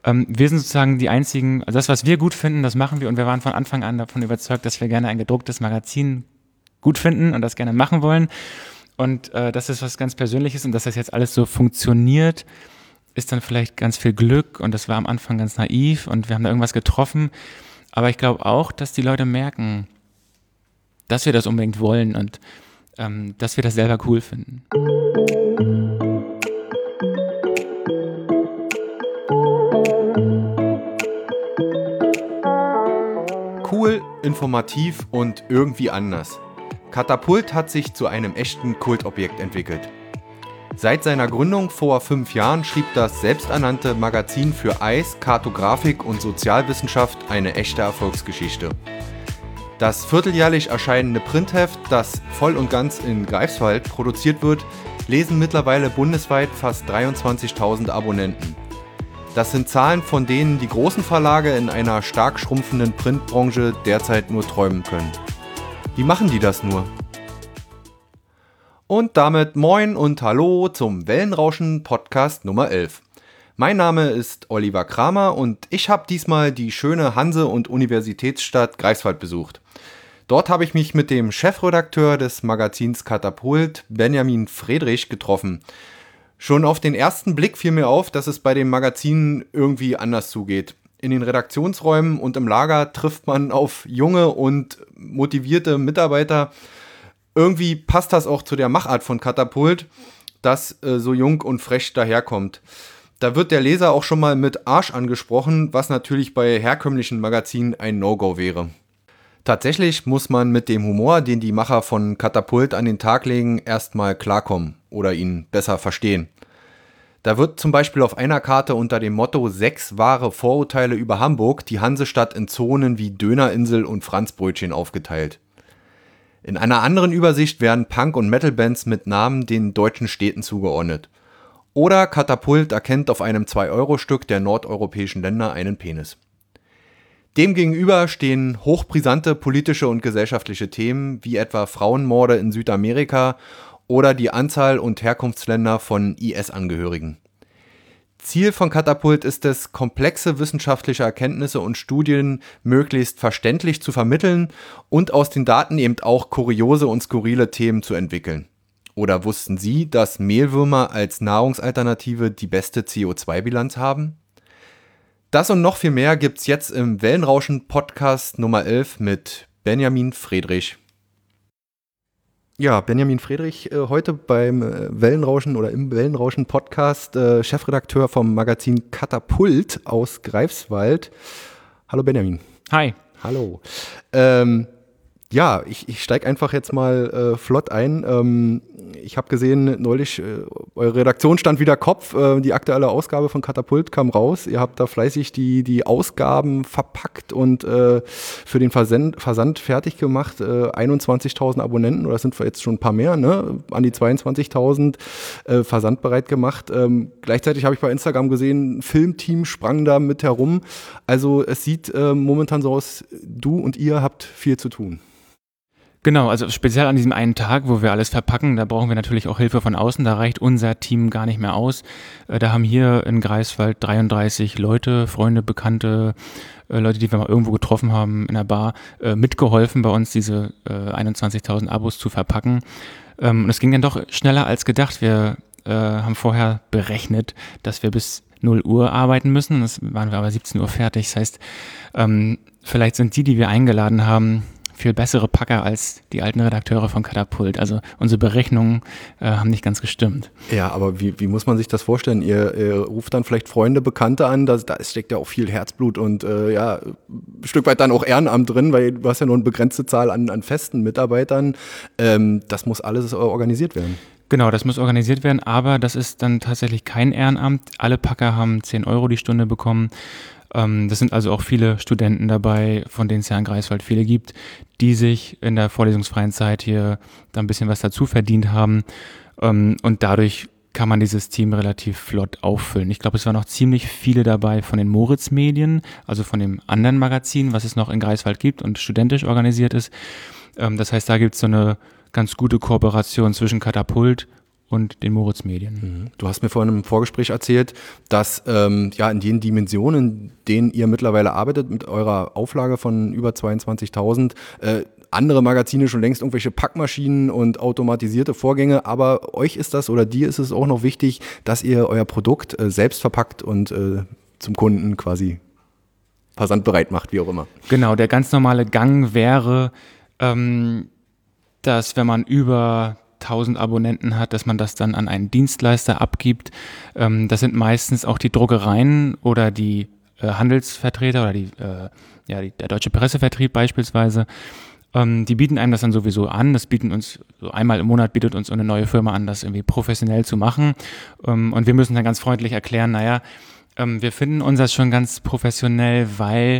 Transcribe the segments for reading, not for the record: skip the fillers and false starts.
Wir sind sozusagen die einzigen, also das, was wir gut finden, das machen wir und wir waren von Anfang an davon überzeugt, dass wir gerne ein gedrucktes Magazin gut finden und das gerne machen wollen. Und das ist was ganz Persönliches und dass das jetzt alles so funktioniert, ist dann vielleicht ganz viel Glück und das war am Anfang ganz naiv und wir haben da irgendwas getroffen. Aber ich glaube auch, dass die Leute merken, dass wir das unbedingt wollen und dass wir das selber cool finden. Cool, informativ und irgendwie anders. Katapult hat sich zu einem echten Kultobjekt entwickelt. Seit seiner Gründung vor 5 Jahren schrieb das selbsternannte Magazin für Eis, Kartografik und Sozialwissenschaft eine echte Erfolgsgeschichte. Das vierteljährlich erscheinende Printheft, das voll und ganz in Greifswald produziert wird, lesen mittlerweile bundesweit fast 23.000 Abonnenten. Das sind Zahlen, von denen die großen Verlage in einer stark schrumpfenden Printbranche derzeit nur träumen können. Wie machen die das nur? Und damit moin und hallo zum Wellenrauschen Podcast Nummer 11. Mein Name ist Oliver Kramer und ich habe diesmal die schöne Hanse- und Universitätsstadt Greifswald besucht. Dort habe ich mich mit dem Chefredakteur des Magazins Katapult, Benjamin Friedrich, getroffen. Schon auf den ersten Blick fiel mir auf, dass es bei dem Magazin irgendwie anders zugeht. In den Redaktionsräumen und im Lager trifft man auf junge und motivierte Mitarbeiter. Irgendwie passt das auch zu der Machart von Katapult, das so jung und frech daherkommt. Da wird der Leser auch schon mal mit Arsch angesprochen, was natürlich bei herkömmlichen Magazinen ein No-Go wäre. Tatsächlich muss man mit dem Humor, den die Macher von Katapult an den Tag legen, erstmal klarkommen oder ihn besser verstehen. Da wird zum Beispiel auf einer Karte unter dem Motto 6 wahre Vorurteile über Hamburg die Hansestadt in Zonen wie Dönerinsel und Franzbrötchen aufgeteilt. In einer anderen Übersicht werden Punk- und Metal-Bands mit Namen den deutschen Städten zugeordnet. Oder Katapult erkennt auf einem 2-Euro-Stück der nordeuropäischen Länder einen Penis. Demgegenüber stehen hochbrisante politische und gesellschaftliche Themen wie etwa Frauenmorde in Südamerika oder die Anzahl und Herkunftsländer von IS-Angehörigen. Ziel von Katapult ist es, komplexe wissenschaftliche Erkenntnisse und Studien möglichst verständlich zu vermitteln und aus den Daten eben auch kuriose und skurrile Themen zu entwickeln. Oder wussten Sie, dass Mehlwürmer als Nahrungsalternative die beste CO2-Bilanz haben? Das und noch viel mehr gibt's jetzt im Wellenrauschen Podcast Nummer 11 mit Benjamin Friedrich. Ja, Benjamin Friedrich, heute beim Wellenrauschen oder im Wellenrauschen Podcast, Chefredakteur vom Magazin Katapult aus Greifswald. Hallo Benjamin. Hi. Hallo. Ja, ich steige einfach jetzt mal flott ein. Ich habe gesehen, neulich, eure Redaktion stand wieder Kopf. Die aktuelle Ausgabe von Katapult kam raus. Ihr habt da fleißig die Ausgaben verpackt und für den Versand fertig gemacht. 21.000 Abonnenten, oder das sind jetzt schon ein paar mehr, ne? An die 22.000 versandbereit gemacht. Gleichzeitig habe ich bei Instagram gesehen, ein Filmteam sprang da mit herum. Also es sieht momentan so aus, du und ihr habt viel zu tun. Genau, also speziell an diesem einen Tag, wo wir alles verpacken, da brauchen wir natürlich auch Hilfe von außen, da reicht unser Team gar nicht mehr aus. Da haben hier in Greifswald 33 Leute, Freunde, Bekannte, Leute, die wir mal irgendwo getroffen haben in der Bar, mitgeholfen, bei uns diese 21.000 Abos zu verpacken. Und es ging dann doch schneller als gedacht. Wir haben vorher berechnet, dass wir bis 0 Uhr arbeiten müssen. Das waren wir aber 17 Uhr fertig. Das heißt, vielleicht sind die wir eingeladen haben, viel bessere Packer als die alten Redakteure von Katapult. Also unsere Berechnungen haben nicht ganz gestimmt. Ja, aber wie muss man sich das vorstellen? Ihr ruft dann vielleicht Freunde, Bekannte an, da steckt ja auch viel Herzblut und ein Stück weit dann auch Ehrenamt drin, weil du hast ja nur eine begrenzte Zahl an festen Mitarbeitern. Das muss alles organisiert werden. Genau, das muss organisiert werden, aber das ist dann tatsächlich kein Ehrenamt. Alle Packer haben 10 Euro die Stunde bekommen. Das sind also auch viele Studenten dabei, von denen es ja in Greifswald viele gibt, die sich in der vorlesungsfreien Zeit hier da ein bisschen was dazu verdient haben. Und dadurch kann man dieses Team relativ flott auffüllen. Ich glaube, es waren noch ziemlich viele dabei von den Moritz-Medien, also von dem anderen Magazin, was es noch in Greifswald gibt und studentisch organisiert ist. Das heißt, da gibt es so eine ganz gute Kooperation zwischen Katapult und den Moritz Medien. Du hast mir vorhin im Vorgespräch erzählt, dass in den Dimensionen, in denen ihr mittlerweile arbeitet, mit eurer Auflage von über 22.000, andere Magazine schon längst irgendwelche Packmaschinen und automatisierte Vorgänge, aber euch ist das oder dir ist es auch noch wichtig, dass ihr euer Produkt selbst verpackt und zum Kunden quasi versandbereit macht, wie auch immer. Genau, der ganz normale Gang wäre, dass wenn man über 1000 Abonnenten hat, dass man das dann an einen Dienstleister abgibt. Das sind meistens auch die Druckereien oder die Handelsvertreter oder der Deutsche Pressevertrieb beispielsweise. Die bieten einem das dann sowieso an. Das bieten uns so einmal im Monat bietet uns eine neue Firma an, das irgendwie professionell zu machen. Und wir müssen dann ganz freundlich erklären, wir finden uns schon ganz professionell, weil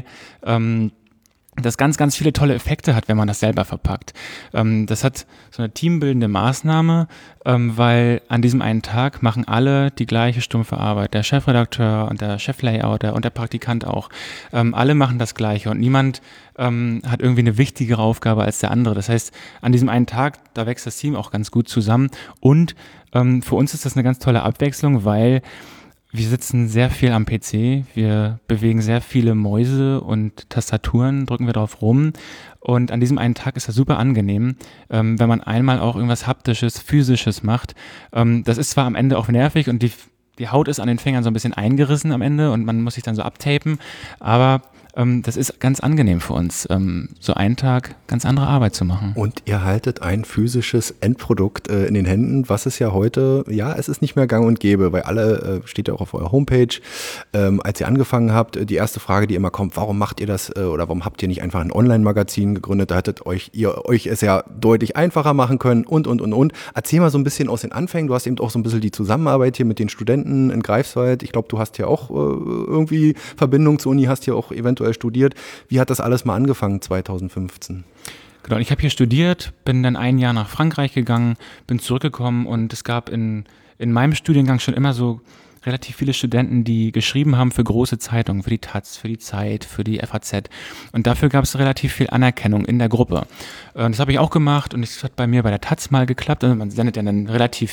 das ganz, ganz viele tolle Effekte hat, wenn man das selber verpackt. Das hat so eine teambildende Maßnahme, weil an diesem einen Tag machen alle die gleiche stumpfe Arbeit. Der Chefredakteur und der Cheflayouter und der Praktikant auch. Alle machen das Gleiche und niemand hat irgendwie eine wichtigere Aufgabe als der andere. Das heißt, an diesem einen Tag, da wächst das Team auch ganz gut zusammen und für uns ist das eine ganz tolle Abwechslung, weil wir sitzen sehr viel am PC, wir bewegen sehr viele Mäuse und Tastaturen, drücken wir drauf rum und an diesem einen Tag ist das super angenehm, wenn man einmal auch irgendwas Haptisches, Physisches macht. Das ist zwar am Ende auch nervig und die Haut ist an den Fingern so ein bisschen eingerissen am Ende und man muss sich dann so abtapen, aber das ist ganz angenehm für uns, so einen Tag ganz andere Arbeit zu machen. Und ihr haltet ein physisches Endprodukt in den Händen, was es ja heute, es ist nicht mehr gang und gäbe, weil alle, steht ja auch auf eurer Homepage, als ihr angefangen habt, die erste Frage, die immer kommt, warum macht ihr das oder warum habt ihr nicht einfach ein Online-Magazin gegründet, da hättet ihr euch es ja deutlich einfacher machen können und. Erzähl mal so ein bisschen aus den Anfängen, du hast eben auch so ein bisschen die Zusammenarbeit hier mit den Studenten in Greifswald, ich glaube, du hast ja auch irgendwie Verbindung zur Uni, hast hier auch eventuell studiert. Wie hat das alles mal angefangen 2015? Genau, ich habe hier studiert, bin dann ein Jahr nach Frankreich gegangen, bin zurückgekommen und es gab in meinem Studiengang schon immer so relativ viele Studenten, die geschrieben haben für große Zeitungen, für die Taz, für die Zeit, für die FAZ. Und dafür gab es relativ viel Anerkennung in der Gruppe. Das habe ich auch gemacht und es hat bei mir bei der Taz mal geklappt. Also man sendet ja dann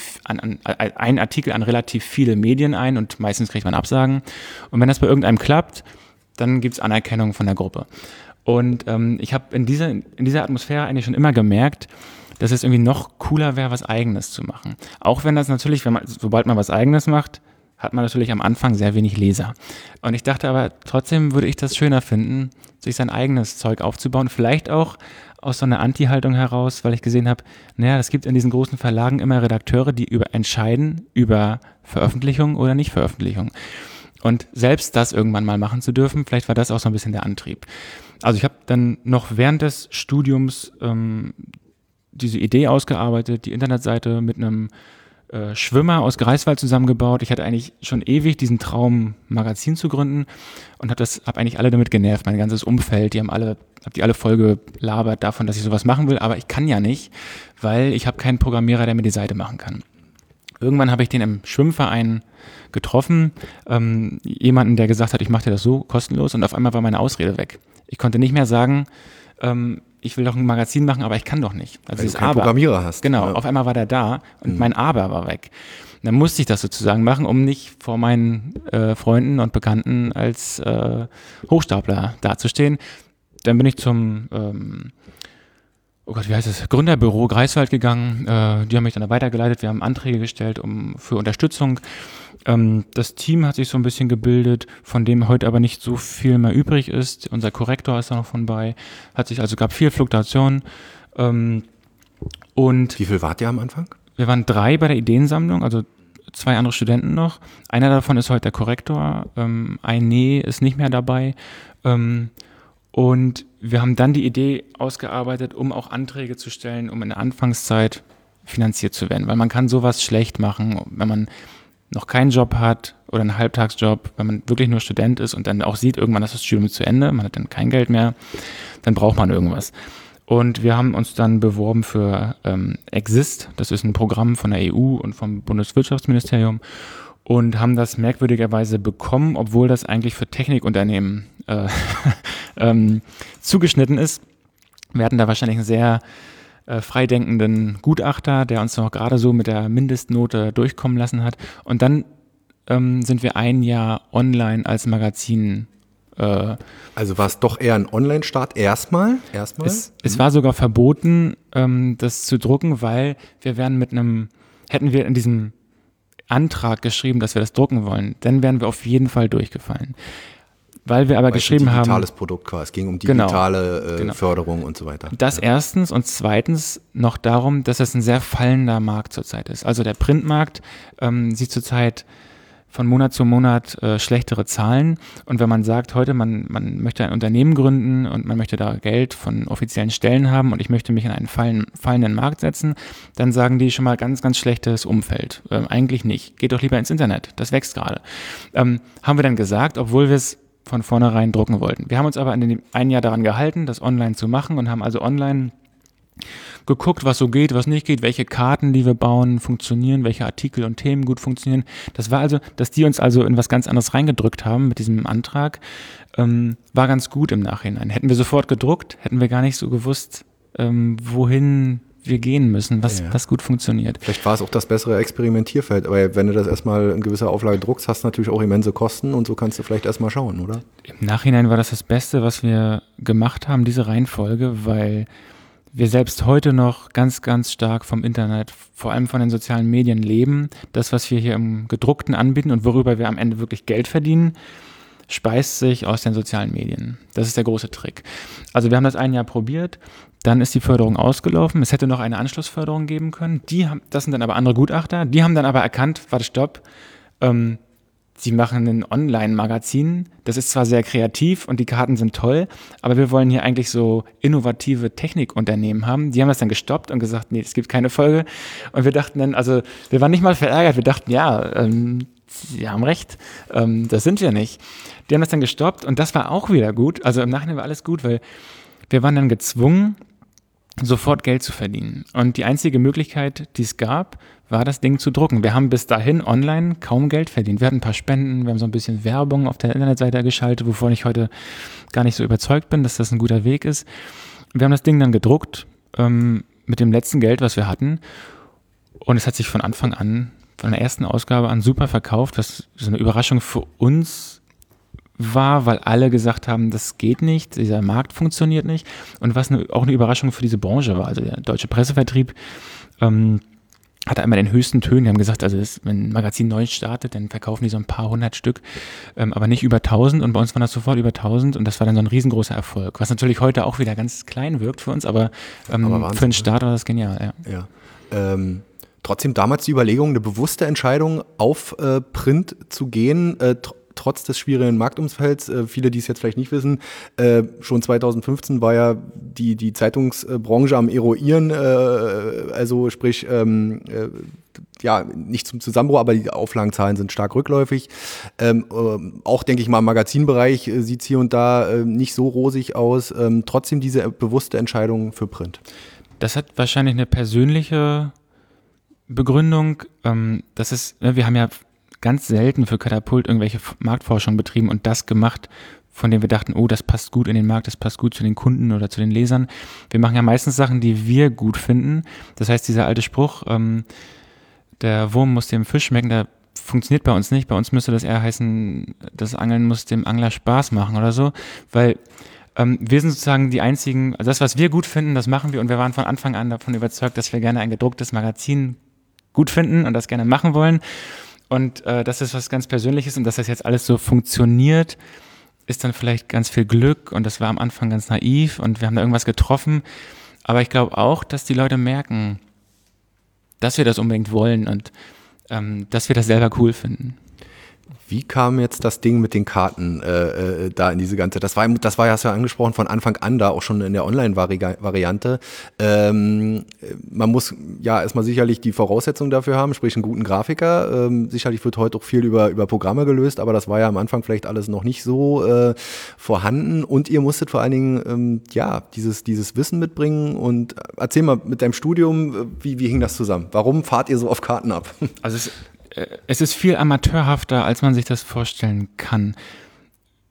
einen Artikel an relativ viele Medien ein und meistens kriegt man Absagen. Und wenn das bei irgendeinem klappt, dann gibt es Anerkennung von der Gruppe. Und ich habe in dieser Atmosphäre eigentlich schon immer gemerkt, dass es irgendwie noch cooler wäre, was Eigenes zu machen. Auch wenn das natürlich, sobald man was Eigenes macht, hat man natürlich am Anfang sehr wenig Leser. Und ich dachte aber, trotzdem würde ich das schöner finden, sich sein eigenes Zeug aufzubauen. Vielleicht auch aus so einer Anti-Haltung heraus, weil ich gesehen habe, es gibt in diesen großen Verlagen immer Redakteure, die entscheiden über Veröffentlichung oder Nicht-Veröffentlichung. Und selbst das irgendwann mal machen zu dürfen, vielleicht war das auch so ein bisschen der Antrieb. Also ich habe dann noch während des Studiums diese Idee ausgearbeitet, die Internetseite mit einem Schwimmer aus Greifswald zusammengebaut. Ich hatte eigentlich schon ewig diesen Traum, Magazin zu gründen und habe eigentlich alle damit genervt, mein ganzes Umfeld. Hab die alle voll gelabert davon, dass ich sowas machen will, aber ich kann ja nicht, weil ich habe keinen Programmierer, der mir die Seite machen kann. Irgendwann habe ich den im Schwimmverein getroffen, jemanden, der gesagt hat, ich mache dir das so kostenlos und auf einmal war meine Ausrede weg. Ich konnte nicht mehr sagen, ich will doch ein Magazin machen, aber ich kann doch nicht. Also weil du keinen Programmierer hast. Genau, auf einmal war der da und mein Aber war weg. Und dann musste ich das sozusagen machen, um nicht vor meinen Freunden und Bekannten als Hochstapler dazustehen. Dann bin ich zum Gründerbüro Greifswald gegangen. Die haben mich dann weitergeleitet. Wir haben Anträge gestellt für Unterstützung. Das Team hat sich so ein bisschen gebildet, von dem heute aber nicht so viel mehr übrig ist. Unser Korrektor ist da noch von bei. Gab viel Fluktuation. Und wie viel wart ihr am Anfang? Wir waren 3 bei der Ideensammlung, also 2 andere Studenten noch. Einer davon ist heute der Korrektor. Eine ist nicht mehr dabei. Und wir haben dann die Idee ausgearbeitet, um auch Anträge zu stellen, um in der Anfangszeit finanziert zu werden. Weil man kann sowas schlecht machen, wenn man noch keinen Job hat oder einen Halbtagsjob, wenn man wirklich nur Student ist und dann auch sieht, irgendwann ist das Studium zu Ende, man hat dann kein Geld mehr, dann braucht man irgendwas. Und wir haben uns dann beworben für Exist, das ist ein Programm von der EU und vom Bundeswirtschaftsministerium und haben das merkwürdigerweise bekommen, obwohl das eigentlich für Technikunternehmen zugeschnitten ist. Wir hatten da wahrscheinlich ein sehr freidenkenden Gutachter, der uns noch gerade so mit der Mindestnote durchkommen lassen hat. Und dann sind wir ein Jahr online als Magazin. Also war es doch eher ein Online-Start erstmal? Es war sogar verboten, das zu drucken, weil hätten wir in diesem Antrag geschrieben, dass wir das drucken wollen, dann wären wir auf jeden Fall durchgefallen. Weil wir aber geschrieben haben. Digitales Produkt war. Es ging um digitale Förderung und so weiter. Das erstens und zweitens noch darum, dass es ein sehr fallender Markt zurzeit ist. Also der Printmarkt sieht zurzeit von Monat zu Monat schlechtere Zahlen. Und wenn man sagt, heute man möchte ein Unternehmen gründen und man möchte da Geld von offiziellen Stellen haben und ich möchte mich in einen fallenden Markt setzen, dann sagen die schon mal ganz, ganz schlechtes Umfeld. Eigentlich nicht. Geht doch lieber ins Internet. Das wächst gerade. Haben wir dann gesagt, obwohl wir es von vornherein drucken wollten. Wir haben uns aber ein Jahr daran gehalten, das online zu machen und haben also online geguckt, was so geht, was nicht geht, welche Karten, die wir bauen, funktionieren, welche Artikel und Themen gut funktionieren. Das war also, dass die uns also in was ganz anderes reingedrückt haben mit diesem Antrag, war ganz gut im Nachhinein. Hätten wir sofort gedruckt, hätten wir gar nicht so gewusst, wohin wir gehen müssen, was gut funktioniert. Vielleicht war es auch das bessere Experimentierfeld, aber wenn du das erstmal in gewisser Auflage druckst, hast du natürlich auch immense Kosten und so kannst du vielleicht erstmal schauen, oder? Im Nachhinein war das Beste, was wir gemacht haben, diese Reihenfolge, weil wir selbst heute noch ganz, ganz stark vom Internet, vor allem von den sozialen Medien leben. Das, was wir hier im Gedruckten anbieten und worüber wir am Ende wirklich Geld verdienen, speist sich aus den sozialen Medien. Das ist der große Trick. Also wir haben das ein Jahr probiert, dann ist die Förderung ausgelaufen. Es hätte noch eine Anschlussförderung geben können. Das sind dann aber andere Gutachter. Die haben dann aber erkannt, warte, stopp, sie machen ein Online-Magazin. Das ist zwar sehr kreativ und die Karten sind toll, aber wir wollen hier eigentlich so innovative Technikunternehmen haben. Die haben das dann gestoppt und gesagt, nee, es gibt keine Folge. Und wir dachten dann, also wir waren nicht mal verärgert. Wir dachten, ja, Sie haben recht, das sind wir nicht. Die haben das dann gestoppt und das war auch wieder gut. Also im Nachhinein war alles gut, weil wir waren dann gezwungen, sofort Geld zu verdienen. Und die einzige Möglichkeit, die es gab, war das Ding zu drucken. Wir haben bis dahin online kaum Geld verdient. Wir hatten ein paar Spenden, wir haben so ein bisschen Werbung auf der Internetseite geschaltet, wovon ich heute gar nicht so überzeugt bin, dass das ein guter Weg ist. Wir haben das Ding dann gedruckt mit dem letzten Geld, was wir hatten. Und es hat sich von Anfang an, von der ersten Ausgabe an super verkauft, was so eine Überraschung für uns war, weil alle gesagt haben, das geht nicht, dieser Markt funktioniert nicht und was auch eine Überraschung für diese Branche war. Also der deutsche Pressevertrieb hatte einmal den höchsten Tönen. Die haben gesagt, also wenn ein Magazin neu startet, dann verkaufen die so ein paar hundert Stück, aber nicht über 1000 und bei uns waren das sofort über 1000 und das war dann so ein riesengroßer Erfolg, was natürlich heute auch wieder ganz klein wirkt für uns, aber für den Start war das genial. Ja. Trotzdem damals die Überlegung, eine bewusste Entscheidung auf Print zu gehen, trotz des schwierigen Marktumfelds. Viele, die es jetzt vielleicht nicht wissen, schon 2015 war ja die Zeitungsbranche am Eruieren, also sprich, nicht zum Zusammenbruch, aber die Auflagenzahlen sind stark rückläufig. Auch, denke ich mal, im Magazinbereich sieht es hier und da nicht so rosig aus. Trotzdem diese bewusste Entscheidung für Print. Das hat wahrscheinlich eine persönliche Begründung. Wir haben ja ganz selten für Katapult irgendwelche Marktforschung betrieben und das gemacht, von dem wir dachten, oh, das passt gut in den Markt, das passt gut zu den Kunden oder zu den Lesern. Wir machen ja meistens Sachen, die wir gut finden. Das heißt, dieser alte Spruch, der Wurm muss dem Fisch schmecken, der funktioniert bei uns nicht. Bei uns müsste das eher heißen, das Angeln muss dem Angler Spaß machen oder so, weil wir sind sozusagen die einzigen, also das, was wir gut finden, das machen wir und wir waren von Anfang an davon überzeugt, dass wir gerne ein gedrucktes Magazin gut finden und das gerne machen wollen. Und das ist was ganz Persönliches und dass das jetzt alles so funktioniert, ist dann vielleicht ganz viel Glück und das war am Anfang ganz naiv und wir haben da irgendwas getroffen. Aber ich glaube auch, dass die Leute merken, dass wir das unbedingt wollen und dass wir das selber cool finden. Wie kam jetzt das Ding mit den Karten da in diese ganze, das war ja, hast du ja angesprochen, von Anfang an da auch schon in der Online-Variante. Man muss ja erstmal sicherlich die Voraussetzungen dafür haben, sprich einen guten Grafiker. Sicherlich wird heute auch viel über Programme gelöst, aber das war ja am Anfang vielleicht alles noch nicht so vorhanden. Und ihr musstet vor allen Dingen dieses Wissen mitbringen. Und erzähl mal mit deinem Studium, wie hing das zusammen? Warum fahrt ihr so auf Karten ab? Also es ist viel amateurhafter, als man sich das vorstellen kann.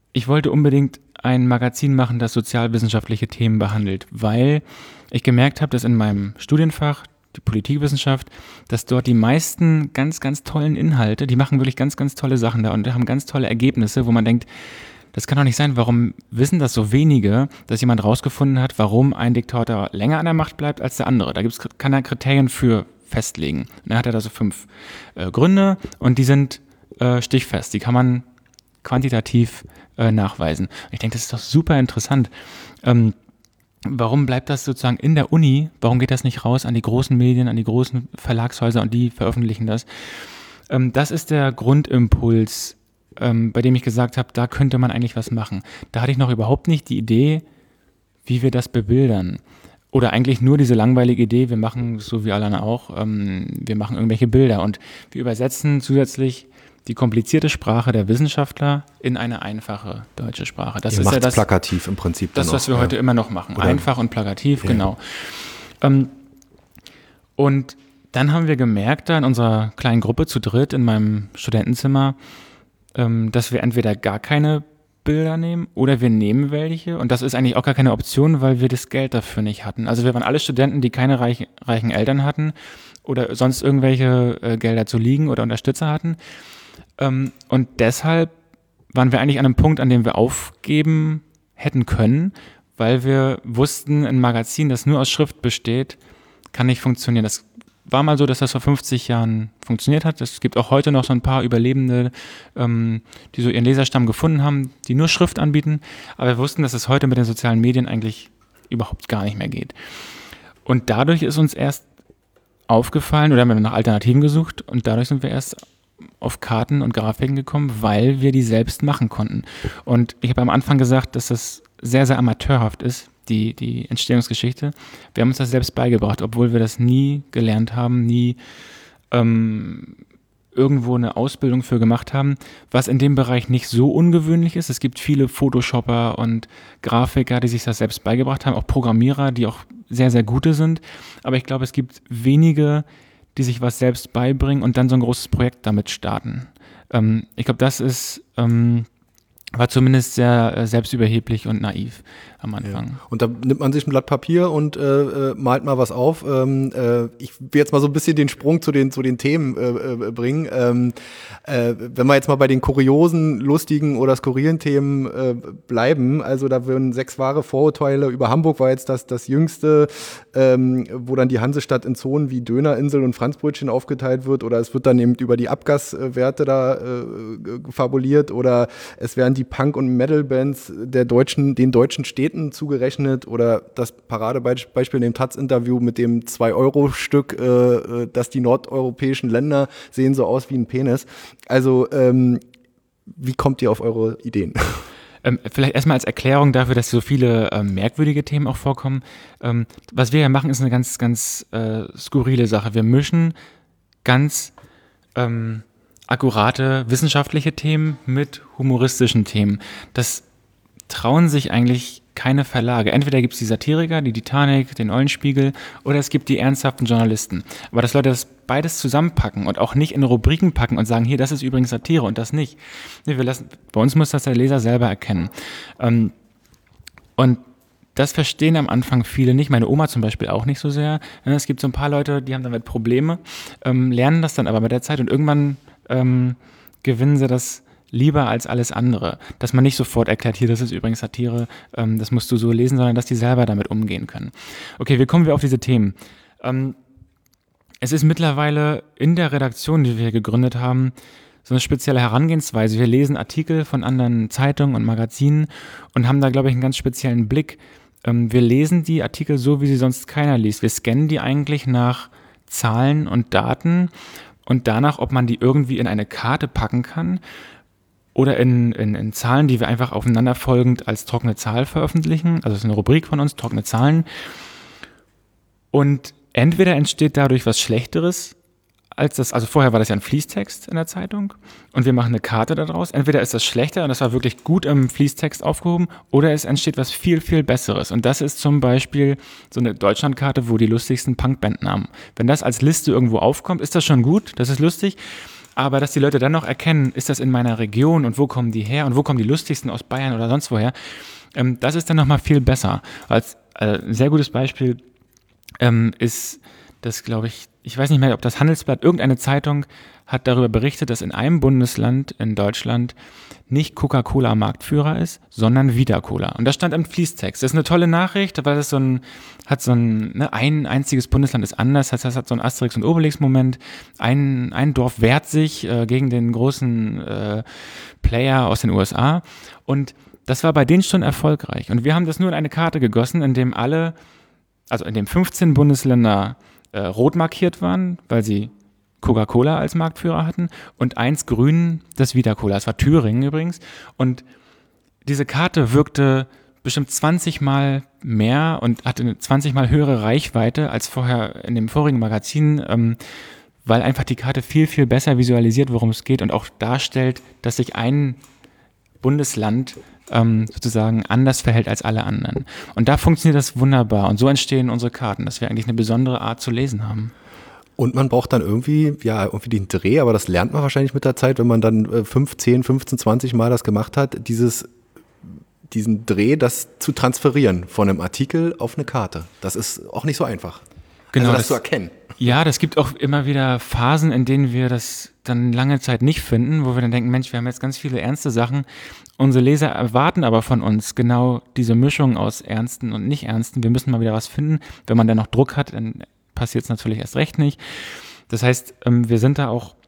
ich wollte unbedingt ein Magazin machen, das sozialwissenschaftliche Themen behandelt, weil ich gemerkt habe, dass in meinem Studienfach, die Politikwissenschaft, dass dort die meisten ganz, ganz tollen Inhalte, die machen wirklich ganz, ganz tolle Sachen da und haben ganz tolle Ergebnisse, wo man denkt, das kann doch nicht sein, warum wissen das so wenige, dass jemand rausgefunden hat, warum ein Diktator länger an der Macht bleibt als der andere. Da kann er Kriterien für festlegen. Und dann hat er da so 5 Gründe und die sind stichfest, die kann man quantitativ nachweisen. Und ich denke, das ist doch super interessant. Warum bleibt das sozusagen in der Uni? Warum geht das nicht raus an die großen Medien, an die großen Verlagshäuser und die veröffentlichen das? Das ist der Grundimpuls, bei dem ich gesagt habe, da könnte man eigentlich was machen. Da hatte ich noch überhaupt nicht die Idee, wie wir das bebildern. Oder eigentlich nur diese langweilige Idee, wir machen so wie alle anderen auch, wir machen irgendwelche Bilder und wir übersetzen zusätzlich die komplizierte Sprache der Wissenschaftler in eine einfache deutsche Sprache. Das ist ja das plakativ im Prinzip. Das, was wir heute immer noch machen. Oder einfach und plakativ, genau. Und dann haben wir gemerkt, da in unserer kleinen Gruppe zu dritt in meinem Studentenzimmer, dass wir entweder gar keine Bilder nehmen oder wir nehmen welche. Und das ist eigentlich auch gar keine Option, weil wir das Geld dafür nicht hatten. Also wir waren alle Studenten, die keine reichen Eltern hatten oder sonst irgendwelche Gelder zu liegen oder Unterstützer hatten. Und deshalb waren wir eigentlich an einem Punkt, an dem wir aufgeben hätten können, weil wir wussten, ein Magazin, das nur aus Schrift besteht, kann nicht funktionieren. Das war mal so, dass das vor 50 Jahren funktioniert hat. Es gibt auch heute noch so ein paar Überlebende, die so ihren Leserstamm gefunden haben, die nur Schrift anbieten. Aber wir wussten, dass es heute mit den sozialen Medien eigentlich überhaupt gar nicht mehr geht. Und dadurch ist uns erst aufgefallen, oder haben wir nach Alternativen gesucht und dadurch sind wir erst auf Karten und Grafiken gekommen, weil wir die selbst machen konnten. Und ich habe am Anfang gesagt, dass das sehr, sehr amateurhaft ist, die Entstehungsgeschichte. Wir haben uns das selbst beigebracht, obwohl wir das nie gelernt haben, nie irgendwo eine Ausbildung für gemacht haben, was in dem Bereich nicht so ungewöhnlich ist. Es gibt viele Photoshopper und Grafiker, die sich das selbst beigebracht haben, auch Programmierer, die auch sehr, sehr gute sind. Aber ich glaube, es gibt wenige, die sich was selbst beibringen und dann so ein großes Projekt damit starten. Ich glaube, das ist war zumindest sehr selbstüberheblich und naiv am Anfang. Ja. Und da nimmt man sich ein Blatt Papier und malt mal was auf. Ich will jetzt mal so ein bisschen den Sprung zu den Themen bringen. Wenn wir jetzt mal bei den kuriosen, lustigen oder skurrilen Themen bleiben, also da würden 6 wahre Vorurteile über Hamburg war jetzt das jüngste, wo dann die Hansestadt in Zonen wie Dönerinsel und Franzbrötchen aufgeteilt wird, oder es wird dann eben über die Abgaswerte da fabuliert, oder es werden die Punk- und Metal-Bands den deutschen Städten zugerechnet, oder das Paradebeispiel in dem Taz-Interview mit dem 2-Euro-Stück, dass die nordeuropäischen Länder sehen so aus wie ein Penis. Also wie kommt ihr auf eure Ideen? Vielleicht erstmal als Erklärung dafür, dass so viele merkwürdige Themen auch vorkommen. Was wir ja machen, ist eine ganz, ganz skurrile Sache. Wir mischen ganz akkurate wissenschaftliche Themen mit humoristischen Themen. Das trauen sich eigentlich keine Verlage. Entweder gibt es die Satiriker, die Titanic, den Eulenspiegel, oder es gibt die ernsthaften Journalisten. Aber dass Leute das beides zusammenpacken und auch nicht in Rubriken packen und sagen, hier, das ist übrigens Satire und das nicht. Nee, bei uns muss das der Leser selber erkennen. Und das verstehen am Anfang viele nicht, meine Oma zum Beispiel auch nicht so sehr. Es gibt so ein paar Leute, die haben damit Probleme, lernen das dann aber mit der Zeit und irgendwann gewinnen sie das lieber als alles andere. Dass man nicht sofort erklärt, hier, das ist übrigens Satire, das musst du so lesen, sondern dass die selber damit umgehen können. Okay, wie kommen wir auf diese Themen? Es ist mittlerweile in der Redaktion, die wir hier gegründet haben, so eine spezielle Herangehensweise. Wir lesen Artikel von anderen Zeitungen und Magazinen und haben da, glaube ich, einen ganz speziellen Blick. Wir lesen die Artikel so, wie sie sonst keiner liest. Wir scannen die eigentlich nach Zahlen und Daten und danach, ob man die irgendwie in eine Karte packen kann oder in Zahlen, die wir einfach aufeinanderfolgend als trockene Zahl veröffentlichen. Also das ist eine Rubrik von uns, trockene Zahlen. Und entweder entsteht dadurch was Schlechteres als das, also vorher war das ja ein Fließtext in der Zeitung und wir machen eine Karte daraus. Entweder ist das schlechter und das war wirklich gut im Fließtext aufgehoben oder es entsteht was viel, viel Besseres. Und das ist zum Beispiel so eine Deutschlandkarte, wo die lustigsten Punkbandnamen. Wenn das als Liste irgendwo aufkommt, ist das schon gut, das ist lustig. Aber dass die Leute dann noch erkennen, ist das in meiner Region und wo kommen die her und wo kommen die lustigsten aus Bayern oder sonst woher, das ist dann nochmal viel besser. Ein sehr gutes Beispiel ist das, glaube ich weiß nicht mehr, ob das Handelsblatt, irgendeine Zeitung hat darüber berichtet, dass in einem Bundesland in Deutschland nicht Coca-Cola Marktführer ist, sondern Vita-Cola. Und das stand im Fließtext. Das ist eine tolle Nachricht, weil das ein einziges Bundesland ist anders, das hat so einen Asterix- und Obelix-Moment. Ein Dorf wehrt sich gegen den großen Player aus den USA. Und das war bei denen schon erfolgreich. Und wir haben das nur in eine Karte gegossen, in dem 15 Bundesländer rot markiert waren, weil sie Coca-Cola als Marktführer hatten und 1 grün, das Vita-Cola. Das war Thüringen übrigens. Und diese Karte wirkte bestimmt 20 Mal mehr und hatte eine 20 Mal höhere Reichweite als vorher in dem vorigen Magazin, weil einfach die Karte viel, viel besser visualisiert, worum es geht und auch darstellt, dass sich ein Bundesland sozusagen anders verhält als alle anderen. Und da funktioniert das wunderbar. Und so entstehen unsere Karten, dass wir eigentlich eine besondere Art zu lesen haben. Und man braucht dann irgendwie den Dreh, aber das lernt man wahrscheinlich mit der Zeit, wenn man dann 5, 10, 15, 20 Mal das gemacht hat, diesen Dreh, das zu transferieren von einem Artikel auf eine Karte. Das ist auch nicht so einfach. Genau, also das zu erkennen. Ja, das gibt auch immer wieder Phasen, in denen wir das dann lange Zeit nicht finden, wo wir dann denken, Mensch, wir haben jetzt ganz viele ernste Sachen. Unsere Leser erwarten aber von uns genau diese Mischung aus Ernsten und Nicht-Ernsten. Wir müssen mal wieder was finden. Wenn man dann noch Druck hat, dann passiert es natürlich erst recht nicht. Das heißt, wir sind da auch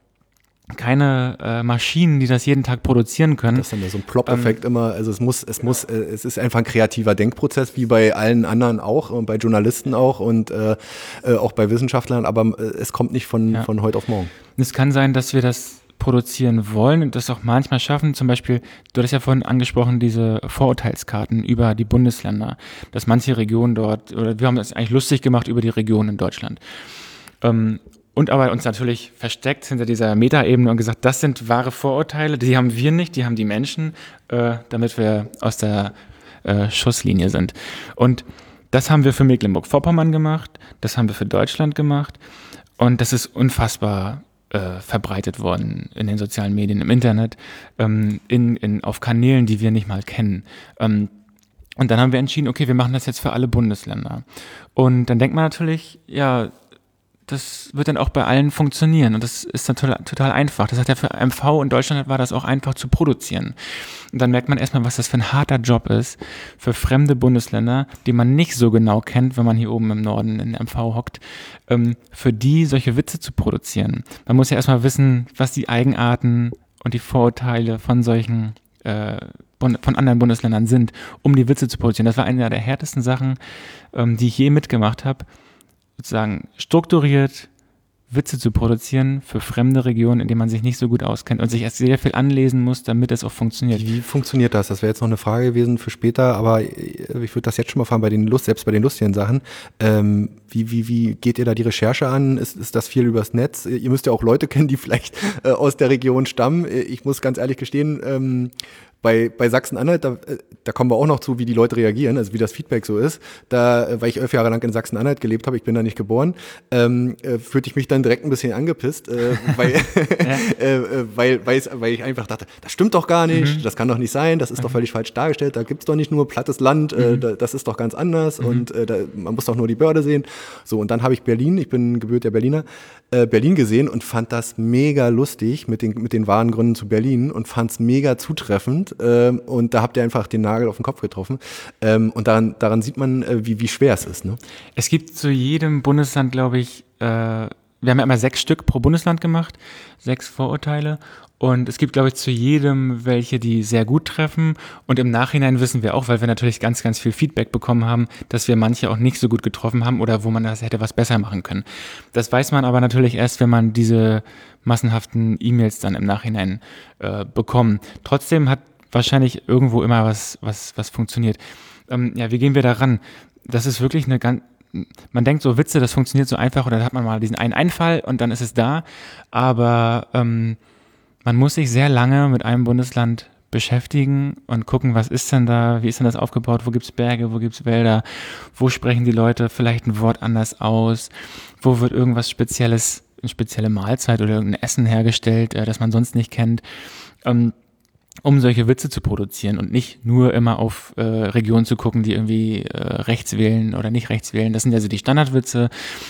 keine Maschinen, die das jeden Tag produzieren können. Das ist dann so ein Plop-Effekt immer. Also es ist einfach ein kreativer Denkprozess, wie bei allen anderen auch und bei Journalisten auch und auch bei Wissenschaftlern, aber es kommt nicht von heute auf morgen. Es kann sein, dass wir das produzieren wollen und das auch manchmal schaffen. Zum Beispiel, du hattest ja vorhin angesprochen, diese Vorurteilskarten über die Bundesländer, dass manche Regionen dort, oder wir haben das eigentlich lustig gemacht über die Regionen in Deutschland. Und aber uns natürlich versteckt hinter dieser Metaebene und gesagt, das sind wahre Vorurteile, die haben wir nicht, die haben die Menschen, damit wir aus der Schusslinie sind. Und das haben wir für Mecklenburg-Vorpommern gemacht, das haben wir für Deutschland gemacht und das ist unfassbar verbreitet worden in den sozialen Medien, im Internet, auf Kanälen, die wir nicht mal kennen. Und dann haben wir entschieden, okay, wir machen das jetzt für alle Bundesländer. Und dann denkt man natürlich, ja, das wird dann auch bei allen funktionieren und das ist dann total einfach. Das hat ja für MV in Deutschland war das auch einfach zu produzieren. Und dann merkt man erstmal, was das für ein harter Job ist für fremde Bundesländer, die man nicht so genau kennt, wenn man hier oben im Norden in MV hockt, für die solche Witze zu produzieren. Man muss ja erstmal wissen, was die Eigenarten und die Vorurteile von solchen von anderen Bundesländern sind, um die Witze zu produzieren. Das war eine der härtesten Sachen, die ich je mitgemacht habe, sozusagen strukturiert Witze zu produzieren für fremde Regionen, in denen man sich nicht so gut auskennt und sich erst sehr viel anlesen muss, damit es auch funktioniert. Wie funktioniert das? Das wäre jetzt noch eine Frage gewesen für später, aber ich würde das jetzt schon mal fragen, selbst bei den lustigen Sachen. Wie geht ihr da die Recherche an? Ist das viel übers Netz? Ihr müsst ja auch Leute kennen, die vielleicht aus der Region stammen. Ich muss ganz ehrlich gestehen, bei Sachsen-Anhalt, da kommen wir auch noch zu, wie die Leute reagieren, also wie das Feedback so ist. Weil ich 11 Jahre lang in Sachsen-Anhalt gelebt habe, ich bin da nicht geboren, fühlte ich mich dann direkt ein bisschen angepisst, weil ich einfach dachte, das stimmt doch gar nicht, das kann doch nicht sein, das ist doch völlig falsch dargestellt, da gibt's doch nicht nur plattes Land, das ist doch ganz anders und man muss doch nur die Börde sehen. So, und dann habe ich Berlin, ich bin gebürtiger Berliner, Berlin gesehen und fand das mega lustig mit den wahren Gründen zu Berlin und fand es mega zutreffend. Und da habt ihr einfach den Nagel auf den Kopf getroffen. Und daran sieht man, wie schwer es ist. Ne? Es gibt zu jedem Bundesland, glaube ich, wir haben ja immer 6 Stück pro Bundesland gemacht, 6 Vorurteile. Und es gibt, glaube ich, zu jedem welche, die sehr gut treffen. Und im Nachhinein wissen wir auch, weil wir natürlich ganz, ganz viel Feedback bekommen haben, dass wir manche auch nicht so gut getroffen haben oder wo man das hätte was besser machen können. Das weiß man aber natürlich erst, wenn man diese massenhaften E-Mails dann im Nachhinein bekommt. Trotzdem hat wahrscheinlich irgendwo immer was funktioniert. Wie gehen wir da ran? Das ist wirklich man denkt so, Witze, das funktioniert so einfach oder da hat man mal diesen einen Einfall und dann ist es da. Aber man muss sich sehr lange mit einem Bundesland beschäftigen und gucken, was ist denn da, wie ist denn das aufgebaut, wo gibt's Berge, wo gibt's Wälder, wo sprechen die Leute vielleicht ein Wort anders aus, wo wird irgendwas Spezielles eine spezielle Mahlzeit oder irgendein Essen hergestellt, das man sonst nicht kennt, um solche Witze zu produzieren und nicht nur immer auf Regionen zu gucken, die irgendwie rechts wählen oder nicht rechts wählen. Das sind ja so die Standardwitze,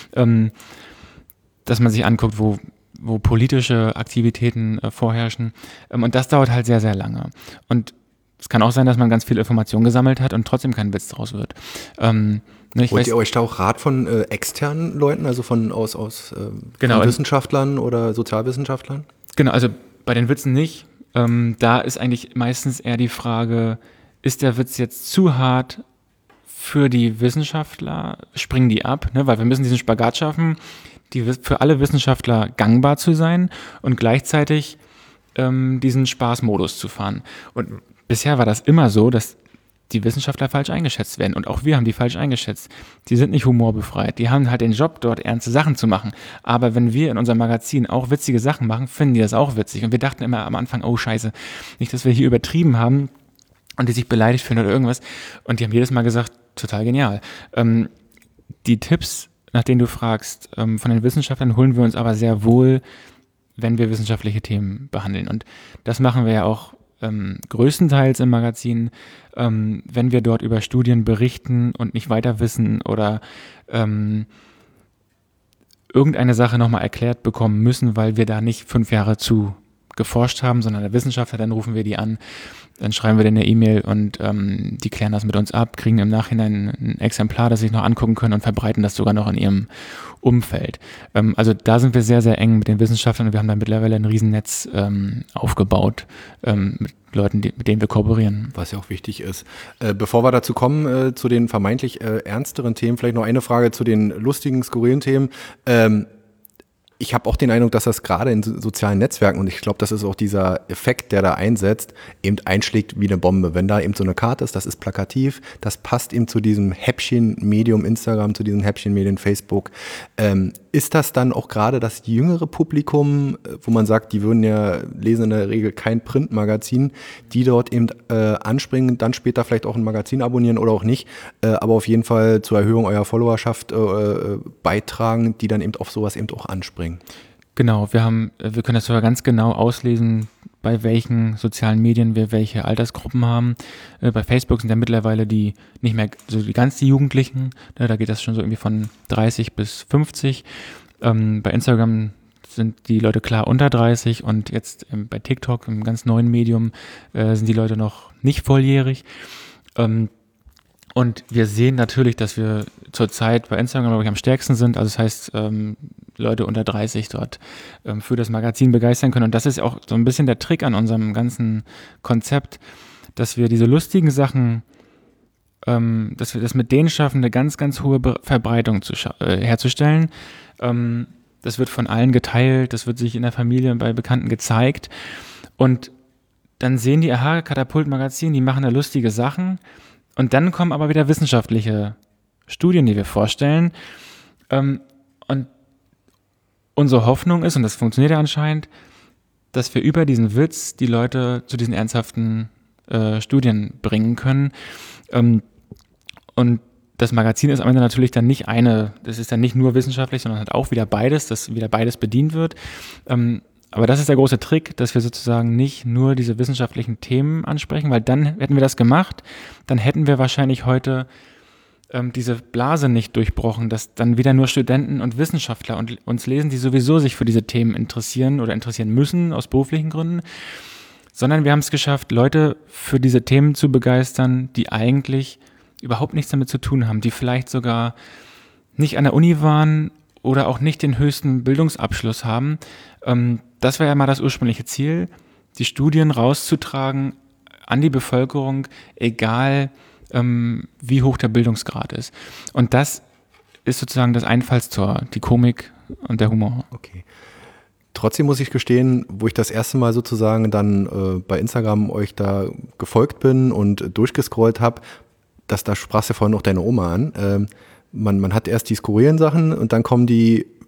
dass man sich anguckt, wo politische Aktivitäten vorherrschen. Und das dauert halt sehr, sehr lange. Und es kann auch sein, dass man ganz viel Information gesammelt hat und trotzdem kein Witz draus wird. Holt ihr euch da auch Rat von externen Leuten, also von Wissenschaftlern oder Sozialwissenschaftlern? Genau, also bei den Witzen nicht. Da ist eigentlich meistens eher die Frage, ist der Witz jetzt zu hart für die Wissenschaftler? Springen die ab? Ne? Weil wir müssen diesen Spagat schaffen, für alle Wissenschaftler gangbar zu sein und gleichzeitig diesen Spaßmodus zu fahren. Und bisher war das immer so, dass die Wissenschaftler falsch eingeschätzt werden. Und auch wir haben die falsch eingeschätzt. Die sind nicht humorbefreit. Die haben halt den Job, dort ernste Sachen zu machen. Aber wenn wir in unserem Magazin auch witzige Sachen machen, finden die das auch witzig. Und wir dachten immer am Anfang, oh scheiße, nicht, dass wir hier übertrieben haben und die sich beleidigt fühlen oder irgendwas. Und die haben jedes Mal gesagt, total genial. Die Tipps, nach denen du fragst, von den Wissenschaftlern holen wir uns aber sehr wohl, wenn wir wissenschaftliche Themen behandeln. Und das machen wir ja auch größtenteils im Magazin, wenn wir dort über Studien berichten und nicht weiter wissen oder irgendeine Sache nochmal erklärt bekommen müssen, weil wir da nicht 5 Jahre zu geforscht haben, sondern der Wissenschaftler, dann rufen wir die an, dann schreiben wir denen eine E-Mail und die klären das mit uns ab, kriegen im Nachhinein ein Exemplar, das sie sich noch angucken können und verbreiten das sogar noch in ihrem Umfeld. Also da sind wir sehr, sehr eng mit den Wissenschaftlern und wir haben da mittlerweile ein Riesennetz aufgebaut mit Leuten, mit denen wir kooperieren. Was ja auch wichtig ist. Bevor wir dazu kommen, zu den vermeintlich ernsteren Themen, vielleicht noch eine Frage zu den lustigen, skurrilen Themen. Ich habe auch den Eindruck, dass das gerade in sozialen Netzwerken, und ich glaube, das ist auch dieser Effekt, der da einsetzt, eben einschlägt wie eine Bombe. Wenn da eben so eine Karte ist, das ist plakativ, das passt eben zu diesem Häppchen-Medium Instagram, zu diesen Häppchen-Medien Facebook. Ist das dann auch gerade das jüngere Publikum, wo man sagt, die lesen in der Regel kein Printmagazin, die dort eben anspringen, dann später vielleicht auch ein Magazin abonnieren oder auch nicht, aber auf jeden Fall zur Erhöhung eurer Followerschaft beitragen, die dann eben auf sowas eben auch anspringen? Genau, wir können das sogar ganz genau auslesen, bei welchen sozialen Medien wir welche Altersgruppen haben. Bei Facebook sind ja mittlerweile die nicht mehr so die ganz die Jugendlichen, da geht das schon so irgendwie von 30 bis 50. Bei Instagram sind die Leute klar unter 30 und jetzt bei TikTok, im ganz neuen Medium, sind die Leute noch nicht volljährig. Und wir sehen natürlich, dass wir zurzeit bei Instagram, glaube ich, am stärksten sind. Also das heißt, Leute unter 30 dort für das Magazin begeistern können. Und das ist auch so ein bisschen der Trick an unserem ganzen Konzept, dass wir diese lustigen Sachen, dass wir das mit denen schaffen, eine ganz, ganz hohe Verbreitung herzustellen. Das wird von allen geteilt, das wird sich in der Familie und bei Bekannten gezeigt. Und dann sehen die, aha, Katapult-Magazin, die machen da lustige Sachen. Und dann kommen aber wieder wissenschaftliche Studien, die wir vorstellen. Und unsere Hoffnung ist, und das funktioniert ja anscheinend, dass wir über diesen Witz die Leute zu diesen ernsthaften Studien bringen können. Und das Magazin ist am Ende natürlich dann das ist dann nicht nur wissenschaftlich, sondern hat auch wieder beides, dass wieder beides bedient wird. Aber das ist der große Trick, dass wir sozusagen nicht nur diese wissenschaftlichen Themen ansprechen, weil dann hätten wir das gemacht, dann hätten wir wahrscheinlich heute diese Blase nicht durchbrochen, dass dann wieder nur Studenten und Wissenschaftler uns lesen, die sowieso sich für diese Themen interessieren oder interessieren müssen aus beruflichen Gründen, sondern wir haben es geschafft, Leute für diese Themen zu begeistern, die eigentlich überhaupt nichts damit zu tun haben, die vielleicht sogar nicht an der Uni waren oder auch nicht den höchsten Bildungsabschluss haben. Das war ja mal das ursprüngliche Ziel, die Studien rauszutragen an die Bevölkerung, egal wie hoch der Bildungsgrad ist. Und das ist sozusagen das Einfallstor, die Komik und der Humor. Okay. Trotzdem muss ich gestehen, wo ich das erste Mal sozusagen dann bei Instagram euch da gefolgt bin und durchgescrollt habe, da sprachst ja vorhin noch deine Oma an. Man hat erst die skurrilen Sachen und dann kommen die